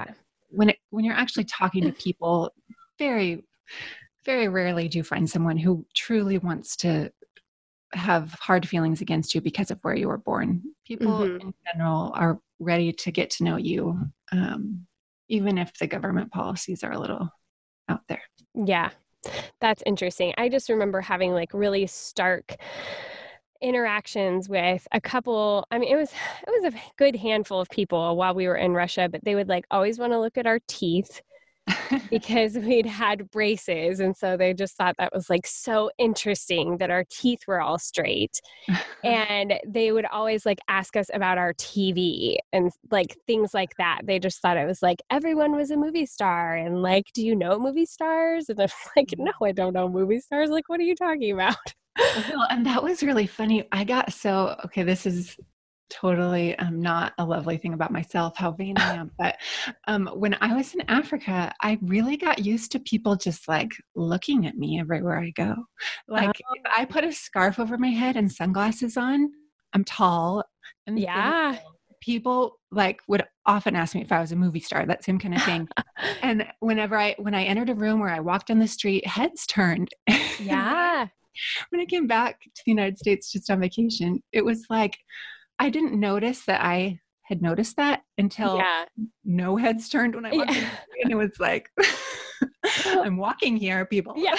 when it, when you're actually talking to people, very, very rarely do you find someone who truly wants to have hard feelings against you because of where you were born. People Mm-hmm. in general are ready to get to know you, um, even if the government policies are a little out there. Yeah, that's interesting. I just remember having like really stark interactions with a couple. I mean, it was it was a good handful of people while we were in Russia, but they would like always want to look at our teeth because we'd had braces. And so they just thought that was like so interesting that our teeth were all straight. And they would always like ask us about our T V and like things like that. They just thought it was like everyone was a movie star and like, do you know movie stars? And I'm like, no, I don't know movie stars. Like, what are you talking about? Well, and that was really funny. I got so, okay, this is totally um, not a lovely thing about myself, how vain I am. But um, when I was in Africa, I really got used to people just like looking at me everywhere I go. Like Oh. if I put a scarf over my head and sunglasses on, I'm tall and Yeah. thin. People like would often ask me if I was a movie star, that same kind of thing. And whenever I, when I entered a room where I walked down the street, heads turned. Yeah. When I came back to the United States just on vacation, it was like, I didn't notice that I had noticed that until Yeah. no heads turned when I walked Yeah. in. And it was like, I'm walking here, people. Yeah.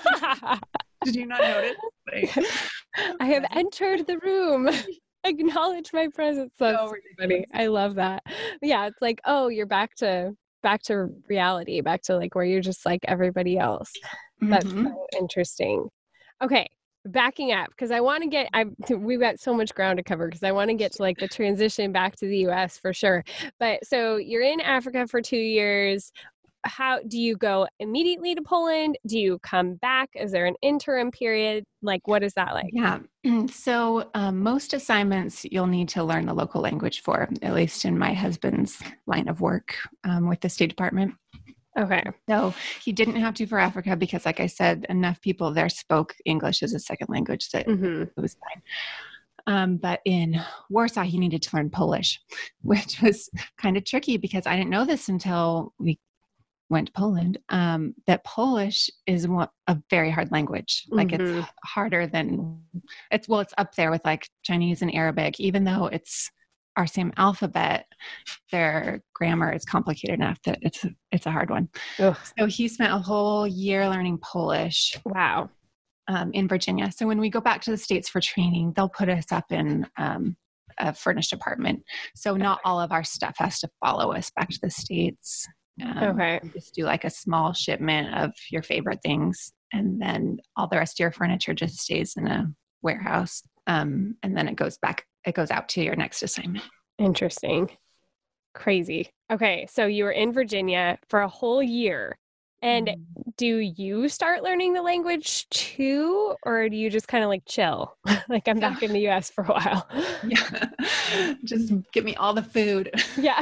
Did you not notice? Like, I have entered the room. Acknowledge my presence. That's so so funny. I love that. Yeah, it's like, oh, you're back to back to reality, back to like where you're just like everybody else. That's Mhm. so interesting. Okay, backing up because I want to get I we've got so much ground to cover because I want to get to like the transition back to the U S for sure. But so you're in Africa for two years. How do you go immediately to Poland? Do you come back? Is there an interim period? Like, what is that like? Yeah. So um, most assignments you'll need to learn the local language for, at least in my husband's line of work um, with the State Department. Okay. So he didn't have to for Africa because, like I said, enough people there spoke English as a second language that Mm-hmm. it was fine. Um, but in Warsaw, he needed to learn Polish, which was kind of tricky because I didn't know this until we went to Poland, um, that Polish is one, a very hard language. Like Mm-hmm. it's harder than, it's, well, it's up there with like Chinese and Arabic, even though it's our same alphabet, their grammar is complicated enough that it's, it's a hard one. Ugh. So he spent a whole year learning Polish. Wow. Um, in Virginia. So when we go back to the States for training, they'll put us up in um, a furnished apartment. So not all of our stuff has to follow us back to the States. Um, Okay. Just do like a small shipment of your favorite things. And then all the rest of your furniture just stays in a warehouse. Um, and then it goes back, it goes out to your next assignment. Interesting. Crazy. Okay. So you were in Virginia for a whole year. And Mm-hmm. do you start learning the language too? Or do you just kind of like chill? Like I'm back in the U S for a while. Yeah. Just give me all the food. Yeah.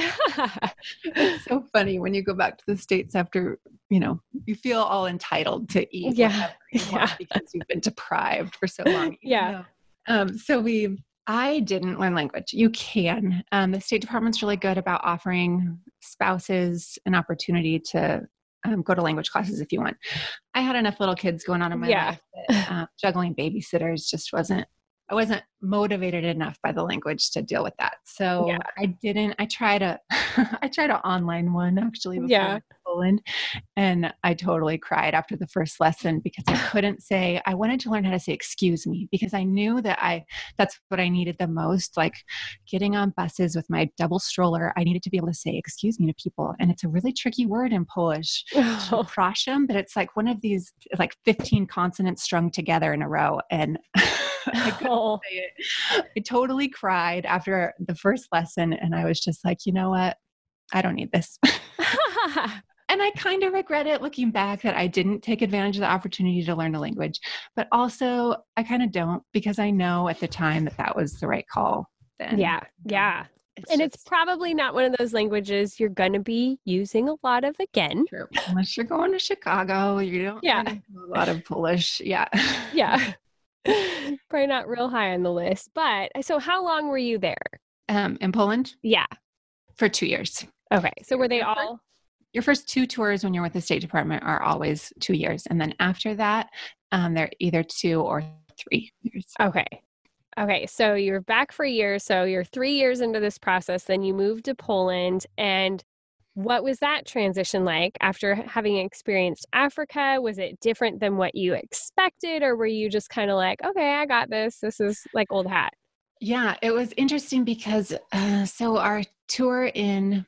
It's so funny when you go back to the States after, you know, you feel all entitled to eat Yeah. whatever you Yeah. want because you've been deprived for so long. Yeah. You know? Um, so we, I didn't learn language. You can. Um, the State Department's really good about offering spouses an opportunity to um, go to language classes if you want. I had enough little kids going on in my Yeah. life that uh, juggling babysitters just wasn't, I wasn't motivated enough by the language to deal with that. So Yeah. I didn't, I tried a, I tried an online one actually before Yeah. I went to Poland, and I totally cried after the first lesson because I couldn't say, I wanted to learn how to say, excuse me, because I knew that I, that's what I needed the most. Like getting on buses with my double stroller, I needed to be able to say, excuse me to people. And it's a really tricky word in Polish, Oh. przepraszam, but it's like one of these like fifteen consonants strung together in a row. And I couldn't Oh. say it. I totally cried after the first lesson. And I was just like, you know what? I don't need this. And I kind of regret it looking back that I didn't take advantage of the opportunity to learn the language. But also, I kind of don't because I know at the time that that was the right call then. Yeah. Yeah. It's And just it's probably not one of those languages you're going to be using a lot of again. true. Unless you're going to Chicago, you don't Yeah. run into a lot of Polish. Yeah. Yeah. Probably not real high on the list. But so how long were you there? Um, in Poland Yeah. for two years. Okay. So were they Yeah, for- all your first two tours when you're with the State Department are always two years. And then after that, um, they're either two or three years. Okay. Okay. So you're back for a year. So you're three years into this process. Then you moved to Poland. And what was that transition like after having experienced Africa? Was it different than what you expected? Or were you just kind of like, okay, I got this. This is like old hat? Yeah, it was interesting because uh, so our tour in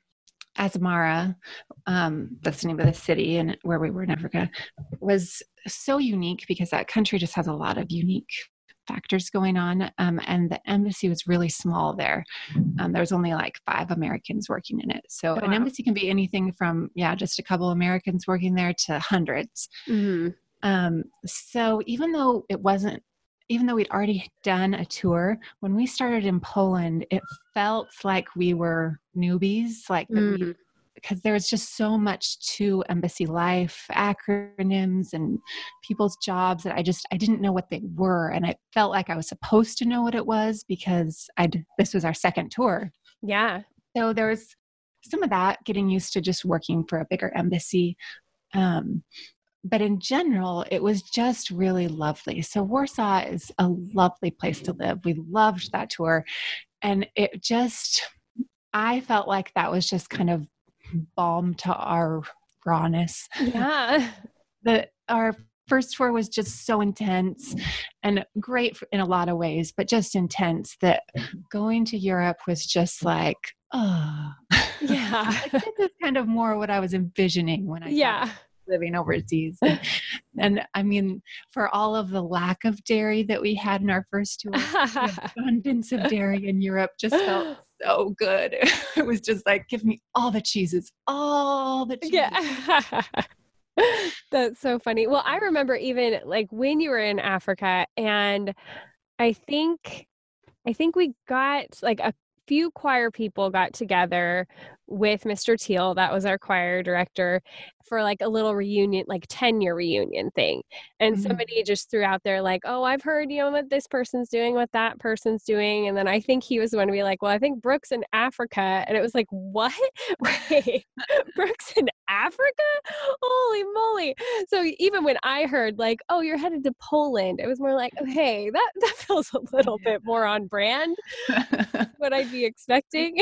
Asmara, um, that's the name of the city and where we were in Africa, was so unique because that country just has a lot of unique factors going on. Um, and the embassy was really small there. Um, there was only like five Americans working in it. So Oh, an wow. embassy can be anything from, yeah, just a couple Americans working there to hundreds. Mm-hmm. Um, so even though it wasn't, even though we'd already done a tour, when we started in Poland, it felt like we were newbies, like that Mm-hmm. we, because there was just so much to embassy life, acronyms and people's jobs that I just, I didn't know what they were. And I felt like I was supposed to know what it was because I'd, this was our second tour. Yeah. So there was some of that, getting used to just working for a bigger embassy. Um, But in general, it was just really lovely. So Warsaw is a lovely place to live. We loved that tour. And it just, I felt like that was just kind of balm to our rawness. Yeah. The, our first tour was just so intense and great in a lot of ways, but just intense that going to Europe was just like, oh, Yeah. like, this is kind of more what I was envisioning when I Yeah. thought living overseas. And, and I mean, for all of the lack of dairy that we had in our first tour, the abundance of dairy in Europe just felt so good. It was just like, give me all the cheeses, all the cheeses. Yeah. That's so funny. Well, I remember even like when you were in Africa, and I think, I think we got like a few choir people got together with Mister Teal, that was our choir director, for like a little reunion, like ten year reunion thing. And Mhm. somebody just threw out there like, oh, I've heard, you know, what this person's doing, what that person's doing. And then I think he was the one to be like, well, I think Brooke's in Africa. And it was like, what? Wait, Brooke's in Africa? Holy moly. So even when I heard like, oh, you're headed to Poland, it was more like, okay, that, that feels a little bit more on brand. What I'd be expecting.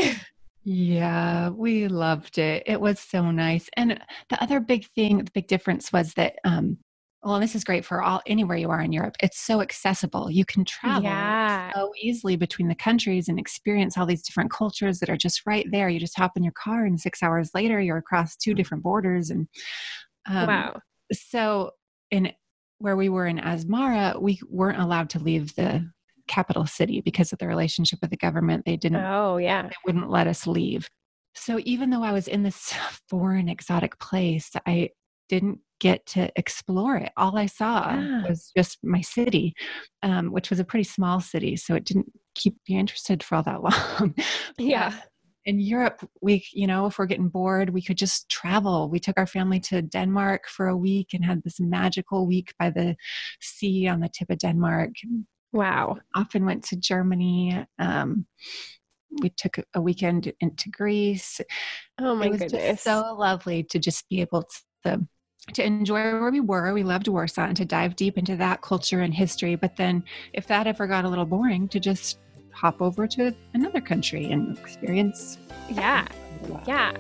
Yeah, we loved it. It was so nice. And the other big thing, the big difference was that, um, well, this is great for all anywhere you are in Europe. It's so accessible. You can travel Yeah. so easily between the countries and experience all these different cultures that are just right there. You just hop in your car, and six hours later, you're across two different borders. And um, Wow. so, in where we were in Asmara, we weren't allowed to leave the capital city because of the relationship with the government. They didn't. Oh, yeah. They wouldn't let us leave. So even though I was in this foreign exotic place, I didn't get to explore it. All I saw Yeah. was just my city, um, which was a pretty small city. So it didn't keep me interested for all that long. Yeah. In Europe, we, you know, if we're getting bored, we could just travel. We took our family to Denmark for a week and had this magical week by the sea on the tip of Denmark. Wow. Often went to Germany. Um, we took a weekend into Greece. Oh my it was goodness. just so lovely to just be able to, to enjoy where we were. We loved Warsaw, and to dive deep into that culture and history. But then if that ever got a little boring, to just hop over to another country and experience. Yeah. Yeah.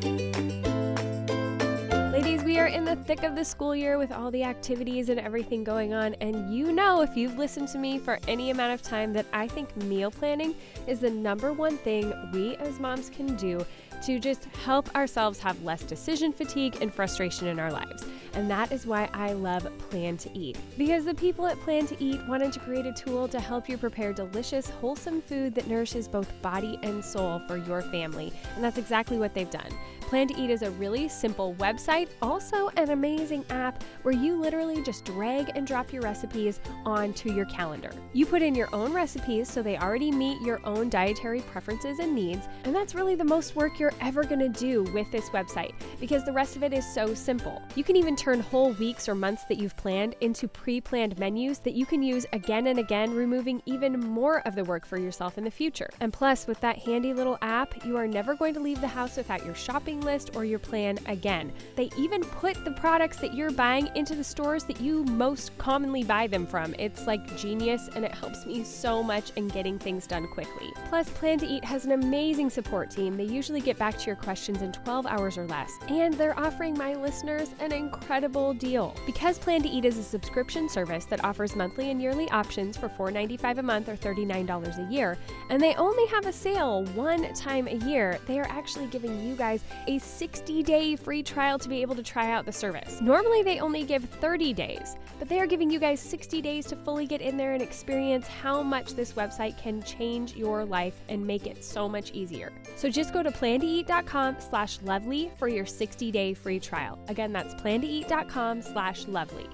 Ladies, we are in the thick of the school year with all the activities and everything going on. And you know, if you've listened to me for any amount of time, that I think meal planning is the number one thing we as moms can do to just help ourselves have less decision fatigue and frustration in our lives. And that is why I love Plan to Eat. Because the people at Plan to Eat wanted to create a tool to help you prepare delicious, wholesome food that nourishes both body and soul for your family. And that's exactly what they've done. Plan to Eat is a really simple website, also an amazing app where you literally just drag and drop your recipes onto your calendar. You put in your own recipes so they already meet your own dietary preferences and needs, and that's really the most work you're ever going to do with this website because the rest of it is so simple. You can even turn whole weeks or months that you've planned into pre-planned menus that you can use again and again, removing even more of the work for yourself in the future. And plus, with that handy little app, you are never going to leave the house without your shopping list or your plan again. They even put the products that you're buying into the stores that you most commonly buy them from. It's like genius, and it helps me so much in getting things done quickly. Plus, Plan to Eat has an amazing support team. They usually get back to your questions in twelve hours or less, and they're offering my listeners an incredible deal. Because Plan to Eat is a subscription service that offers monthly and yearly options for four dollars and ninety-five cents a month or thirty-nine dollars a year, and they only have a sale one time a year, they are actually giving you guys a sixty day free trial to be able to try out the service. Normally they only give thirty days, but they are giving you guys sixty days to fully get in there and experience how much this website can change your life and make it so much easier. So just go to plan to eat dot com slash lovely for your sixty day free trial. Again, that's plan to eat dot com slash lovely.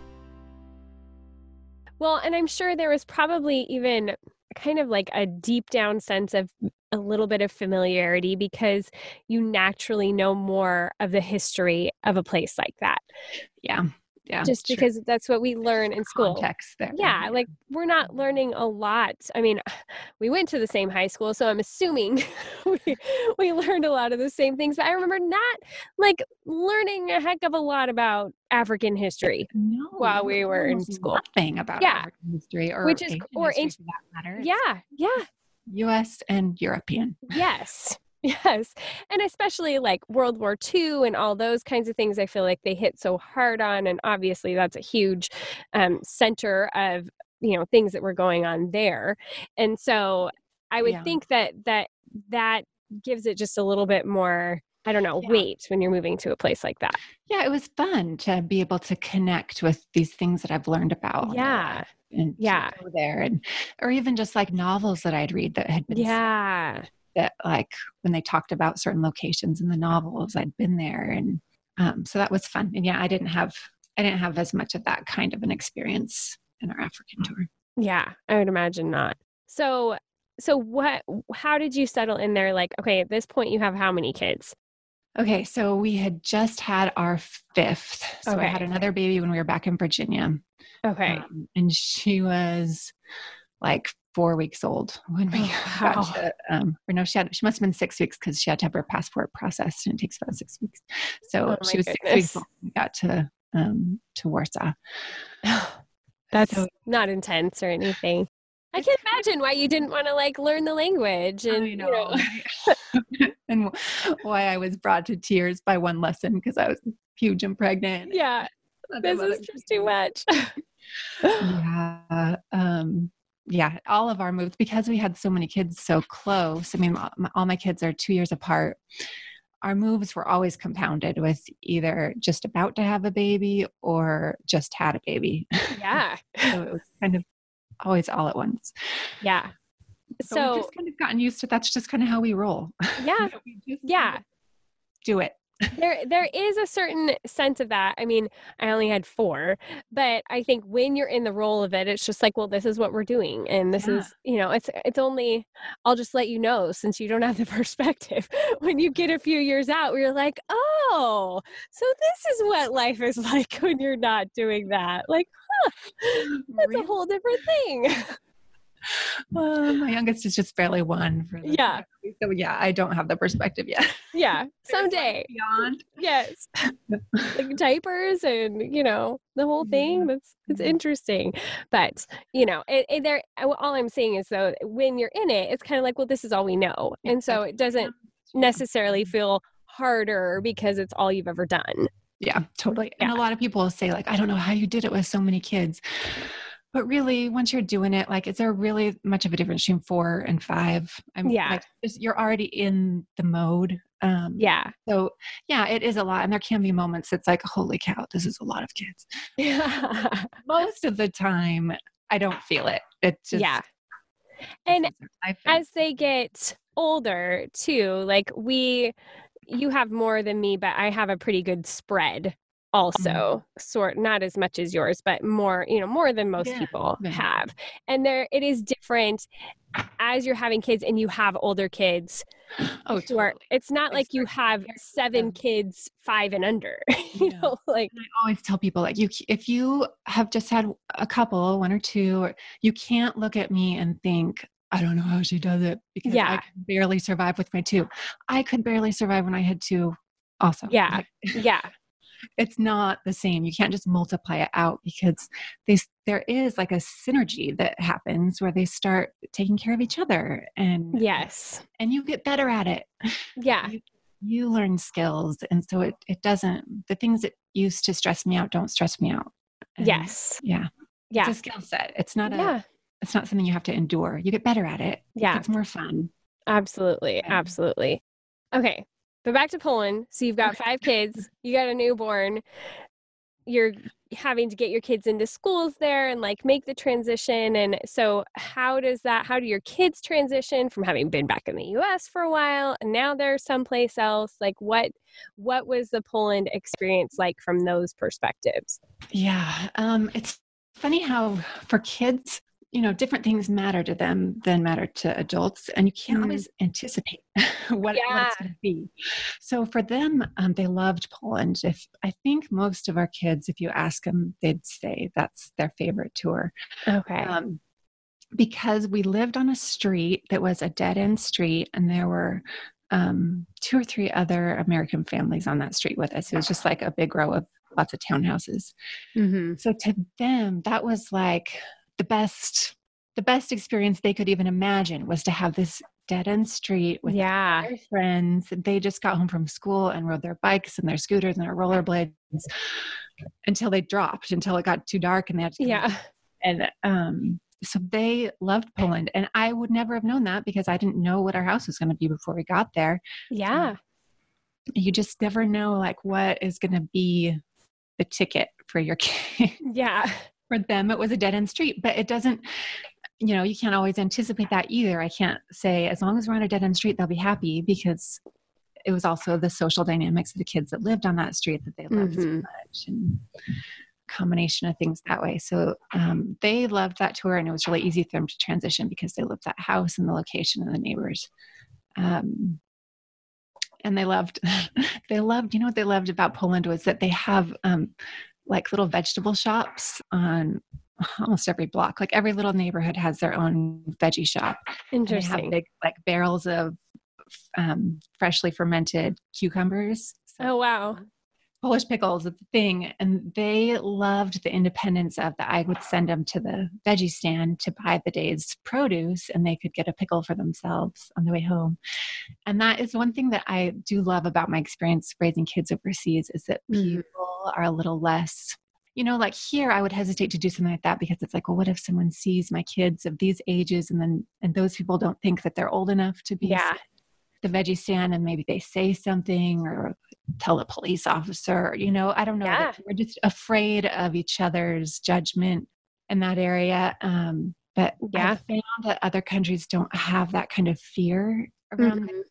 Well, and I'm sure there was probably even kind of like a deep down sense of a little bit of familiarity because you naturally know more of the history of a place like that. Yeah. Yeah. Just sure. because that's what we learn in school. Context there. Yeah. Like we're not learning a lot. I mean, we went to the same high school, so I'm assuming we, we learned a lot of the same things, but I remember not like learning a heck of a lot about African history no, while we were in school. Nothing about Yeah. African history or Which is, Asian or history ancient, for that matter. yeah. Yeah. U S and European. Yes. Yes. And especially like World War Two and all those kinds of things, I feel like they hit so hard on. And obviously that's a huge um, center of, you know, things that were going on there. And so I would Yeah. think that, that, that gives it just a little bit more, I don't know, Yeah. weight when you're moving to a place like that. Yeah, it was fun to be able to connect with these things that I've learned about. all my Yeah. life and Yeah. to go there and, or even just like novels that I'd read that had been Yeah. set, that like when they talked about certain locations in the novels, I'd been there. And um, so that was fun. And yeah, I didn't have, I didn't have as much of that kind of an experience in our African tour. Yeah, I would imagine not. So, so what, how did you settle in there? Like, okay, at this point you have how many kids? Okay. So we had just had our fifth. So I Okay. had another baby when we were back in Virginia. Okay. Um, and she was like four weeks old when we Oh, got wow. to, um, or no, she had, she must've been six weeks because she had to have her passport processed and it takes about six weeks. So Oh, my she was six goodness. weeks old when we got to, um, to Warsaw. That's So- not intense or anything. I can imagine why you didn't want to like learn the language and, I know. you know, right? And why I was brought to tears by one lesson because I was huge and pregnant. yeah, Lots this of other is just too things. much. Yeah. Um, yeah. All of our moves, because we had so many kids so close. I mean, all my, all my kids are two years apart. Our moves were always compounded with either just about to have a baby or just had a baby. Yeah. So it was kind of always all at once. Yeah. So, So, we've just kind of gotten used to that's just kind of how we roll. yeah, We just yeah. do it. There, there is a certain sense of that. I mean, I only had four, but I think when you're in the role of it, it's just like, well, this is what we're doing. And this Yeah. is, you know, it's, it's only, I'll just let you know since you don't have the perspective when you get a few years out where you're like, oh, so this is what life is like when you're not doing that. Like, huh, that's Really? a whole different thing. Well, my youngest is just barely one. For the Yeah. So yeah, I don't have the perspective yet. Yeah. There's life Someday. beyond. Yes. Like diapers and, you know, the whole thing. Yeah. That's, it's Mhm. interesting. But, you know, it, it, there, all I'm saying is though, when you're in it, it's kind of like, well, this is all we know. And so it doesn't necessarily feel harder because it's all you've ever done. Yeah, totally. And Yeah. a lot of people will say like, I don't know how you did it with so many kids. But really, once you're doing it, like, is there really much of a difference between four and five? I'm Yeah. like, just, you're already in the mode. Um, Yeah. So yeah, it is a lot. And there can be moments it's like, holy cow, this is a lot of kids. Yeah. Most of the time, I don't feel it. It's just, Yeah. this And is our life. And- as they get older too, like we, you have more than me, but I have a pretty good spread also, sort, not as much as yours, but more, you know, more than most Yeah. people Yeah. have. And there, it is different as you're having kids and you have older kids oh, who are, totally. it's not like you Especially have if you're, seven um, kids, five and under, you Yeah. know, like, And I always tell people like you, if you have just had a couple, one or two, you can't look at me and think, I don't know how she does it because Yeah. I can barely survive with my two. I could barely survive when I had two also. Yeah. Like, Yeah. it's not the same. You can't just multiply it out because they, there is like a synergy that happens where they start taking care of each other and, Yes. and you get better at it. Yeah. You, you learn skills. And so it, it doesn't, the things that used to stress me out don't stress me out. And yes. Yeah. Yeah. It's a skill set. It's not yeah. a, it's not something you have to endure. You get better at it. Yeah. It's more fun. Absolutely. Yeah. Absolutely. Okay. But back to Poland. So you've got five kids, you got a newborn, you're having to get your kids into schools there and like make the transition. And so how does that, how do your kids transition from having been back in the U S for a while and now they're someplace else? Like what, what was the Poland experience like from those perspectives? Yeah. Um, it's funny how for kids, you know, different things matter to them than matter to adults. And you can't mm. always anticipate what, yeah. what it's going to be. So for them, um, they loved Poland. If I think most of our kids, if you ask them, they'd say that's their favorite tour. Okay. Um, because we lived on a street that was a dead end street and there were um, two or three other American families on that street with us. It was just like a big row of lots of townhouses. Mm-hmm. So to them, that was like the best, the best experience they could even imagine was to have this dead end street with yeah. their friends. They just got home from school and rode their bikes and their scooters and their rollerblades until they dropped, until it got too dark and they had to come yeah. back. And um, so they loved Poland. And I would never have known that because I didn't know what our house was going to be before we got there. Yeah. Um, you just never know like what is going to be the ticket for your kid. Yeah. For them, it was a dead end street, but it doesn't, you know, you can't always anticipate that either. I can't say as long as we're on a dead end street, they'll be happy because it was also the social dynamics of the kids that lived on that street that they loved mm-hmm. so much and a combination of things that way. So um, they loved that tour and it was really easy for them to transition because they loved that house and the location and the neighbors. Um, and they loved, they loved, you know what they loved about Poland was that they have um, like little vegetable shops on almost every block. Like every little neighborhood has their own veggie shop. Interesting. And they have big like barrels of um, freshly fermented cucumbers. So oh, wow. Polish pickles is the thing. And they loved the independence of that. I would send them to the veggie stand to buy the day's produce and they could get a pickle for themselves on the way home. And that is one thing that I do love about my experience raising kids overseas is that mm-hmm. people are a little less, you know, like here I would hesitate to do something like that because it's like, well, what if someone sees my kids of these ages and then, and those people don't think that they're old enough to be yeah. the veggie stand and maybe they say something or tell a police officer, you know, I don't know. Yeah. We're just afraid of each other's judgment in that area. Um, but yeah. I found that other countries don't have that kind of fear around mm-hmm.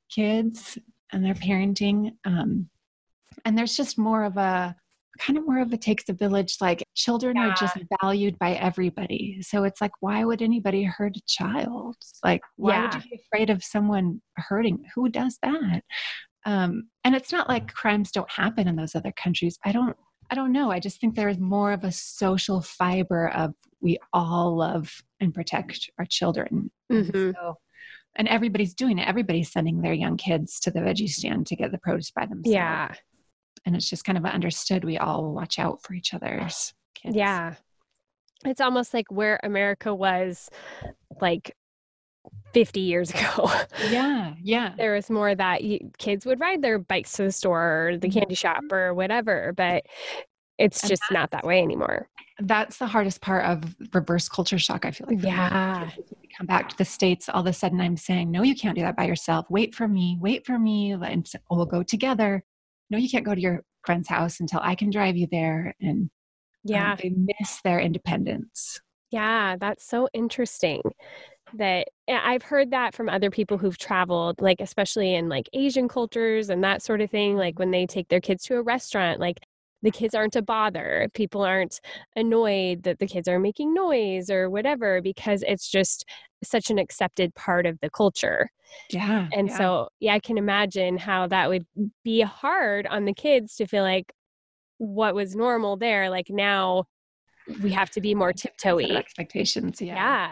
kids and their parenting. Um, and there's just more of a kind of more of a takes a village, like children yeah. are just valued by everybody. So it's like, why would anybody hurt a child? Like, why yeah. would you be afraid of someone hurting? Who does that? Um, and it's not like crimes don't happen in those other countries. I don't, I don't know. I just think there is more of a social fiber of we all love and protect our children. Mm-hmm. And so, and everybody's doing it. Everybody's sending their young kids to the veggie stand to get the produce by themselves. Yeah. And it's just kind of understood we all watch out for each other's kids. Yeah. It's almost like where America was like fifty years ago. Yeah. Yeah. There was more that you, kids would ride their bikes to the store or the candy shop or whatever, but it's just not that way anymore. That's the hardest part of reverse culture shock, I feel like. Yeah. Come back to the States, all of a sudden I'm saying, no, you can't do that by yourself. Wait for me. Wait for me. And we'll go together. No, you can't go to your friend's house until I can drive you there. And yeah, um, they miss their independence. Yeah, that's so interesting. That I've heard that from other people who've traveled, like especially in like Asian cultures and that sort of thing. Like when they take their kids to a restaurant, like the kids aren't a bother. People aren't annoyed that the kids are making noise or whatever, because it's just such an accepted part of the culture. Yeah. And yeah. so, yeah, I can imagine how that would be hard on the kids to feel like what was normal there, like now we have to be more tiptoey. Expectations. Yeah. Yeah.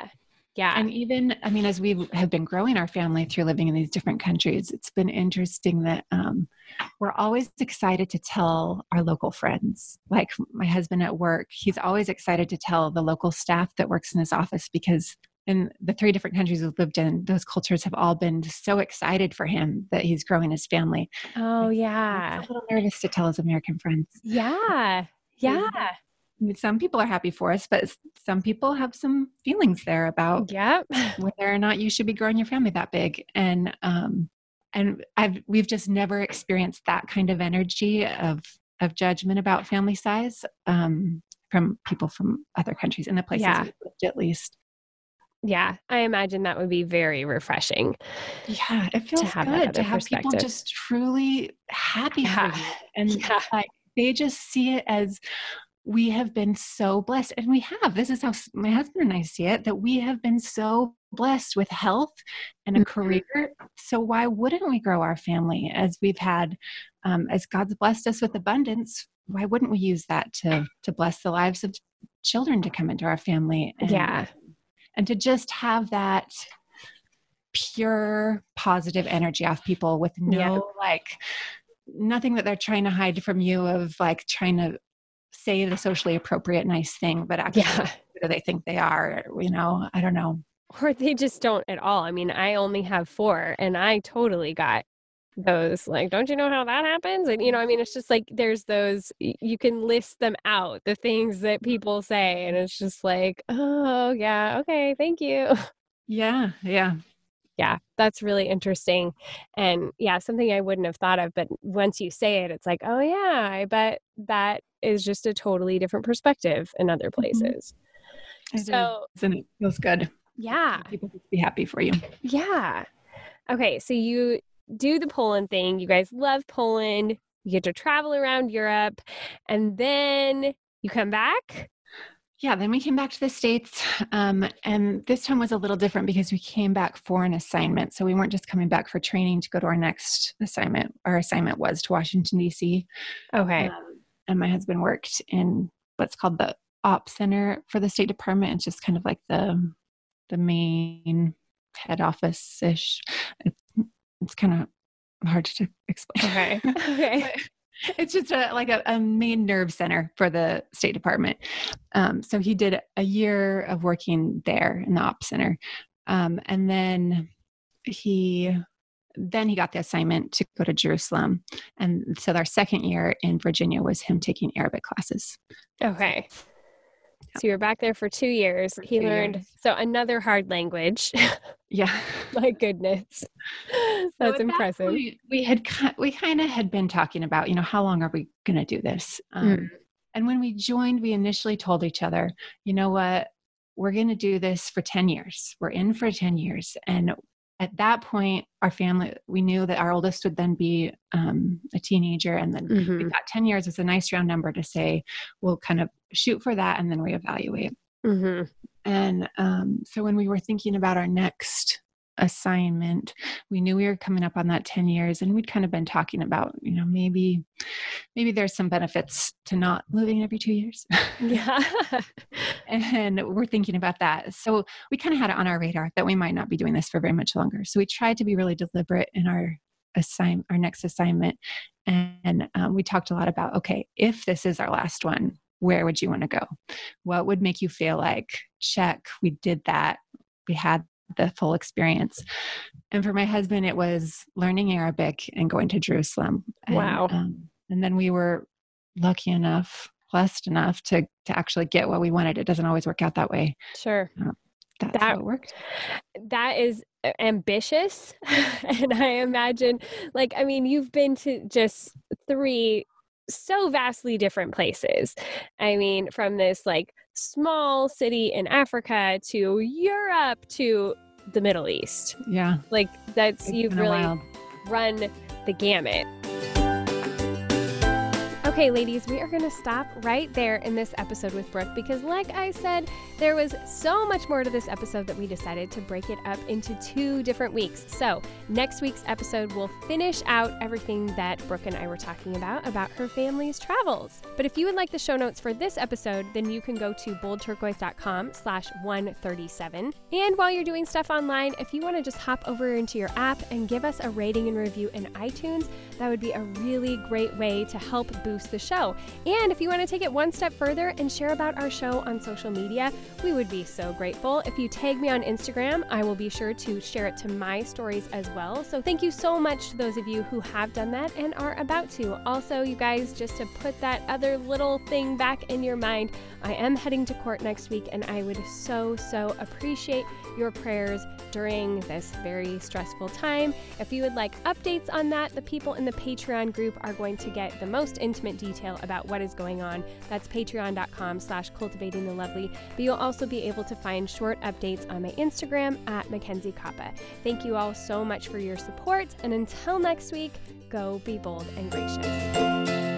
Yeah. And even, I mean, as we have been growing our family through living in these different countries, it's been interesting that um, we're always excited to tell our local friends. Like my husband at work, he's always excited to tell the local staff that works in his office, because in the three different countries we've lived in, those cultures have all been so excited for him that he's growing his family. Oh, He's yeah. a little nervous to tell his American friends. Yeah. Yeah. Some people are happy for us, but some people have some feelings there about Yep. whether or not you should be growing your family that big. And, um, and I've, we've just never experienced that kind of energy of, of judgment about family size, um, from people from other countries in the places Yeah. we've lived, at least. Yeah. I imagine that would be very refreshing. Yeah. It feels to have good to have perspective. people just truly happy Yeah. for you. And Yeah. like, they just see it as, we have been so blessed, and we have, this is how my husband and I see it, that we have been so blessed with health and a Mm-hmm. career. So why wouldn't we grow our family as we've had, um, as God's blessed us with abundance? Why wouldn't we use that to, to bless the lives of children to come into our family? And, Yeah. and to just have that pure positive energy off people with no, Yeah. like nothing that they're trying to hide from you, of like trying to say the socially appropriate nice thing, but actually Yeah. who do they think they are? You know, I don't know. Or they just don't at all. I mean, I only have four, and I totally got those, like, don't you know how that happens? And, you know, I mean, it's just like, there's those, you can list them out, the things that people say, and it's just like, oh, yeah, okay, thank you. Yeah. Yeah. Yeah, that's really interesting. And yeah, something I wouldn't have thought of, but once you say it, it's like, oh yeah, I bet that is just a totally different perspective in other places. It So, is, and it feels good. Yeah. People just be happy for you. Yeah. Okay, so you do the Poland thing. You guys love Poland. You get to travel around Europe, and then you come back. Yeah, then we came back to the States, um, and this time was a little different because we came back for an assignment. So we weren't just coming back for training to go to our next assignment. Our assignment was to Washington, D C. Okay. Um, and my husband worked in what's called the Ops Center for the State Department. It's just kind of like the the main head office-ish. It's, it's kind of hard to explain. Okay. Okay. It's just a, like a, a main nerve center for the State Department. Um, so he did a year of working there in the Ops Center. Um, and then he, then he got the assignment to go to Jerusalem. And so our second year in Virginia was him taking Arabic classes. Okay. So you were back there for two years. For he two learned, years. so another hard language. Yeah. My goodness. That's So impressive. That point, we had, we kind of had been talking about, you know, how long are we going to do this? Um, Mm. And when we joined, we initially told each other, you know what, we're going to do this for ten years. We're in for ten years. And at that point, our family, we knew that our oldest would then be um, a teenager. And then Mhm. we thought ten years is a nice round number to say, we'll kind of shoot for that and then reevaluate. Mhm. And um, so when we were thinking about our next assignment, we knew we were coming up on that ten years, and we'd kind of been talking about, you know, maybe, maybe there's some benefits to not moving every two years. Yeah. And we're thinking about that. So we kind of had it on our radar that we might not be doing this for very much longer. So we tried to be really deliberate in our assign our next assignment. And um, we talked a lot about, okay, if this is our last one, where would you want to go? What would make you feel like, check, we did that. We had the full experience. And for my husband, it was learning Arabic and going to Jerusalem. And, Wow. Um, and then we were lucky enough, blessed enough to to actually get what we wanted. It doesn't always work out that way. Sure. Uh, that's That- how it worked. That is ambitious. And I imagine, like, I mean, you've been to just three so vastly different places. I mean, from this like small city in Africa to Europe to the Middle East. Yeah. Like, that's, It's you've been a really wild. run the gamut. Okay, ladies, we are going to stop right there in this episode with Brooke because, like I said, there was so much more to this episode that we decided to break it up into two different weeks. So next week's episode will finish out everything that Brooke and I were talking about, about her family's travels. But if you would like the show notes for this episode, then you can go to boldturquoise.com slash 137. And while you're doing stuff online, if you want to just hop over into your app and give us a rating and review in iTunes, that would be a really great way to help boost the show. And if you want to take it one step further and share about our show on social media, we would be so grateful. If you tag me on Instagram, I will be sure to share it to my stories as well. So thank you so much to those of you who have done that and are about to. Also, you guys, just to put that other little thing back in your mind, I am heading to court next week, and I would so, so appreciate your prayers during this very stressful time. If you would like updates on that, the people in the Patreon group are going to get the most intimate detail about what is going on. That's patreon.com slash cultivating the lovely. But you'll also be able to find short updates on my Instagram at Mackenzie Koppa. Thank you all so much for your support. And until next week, go be bold and gracious.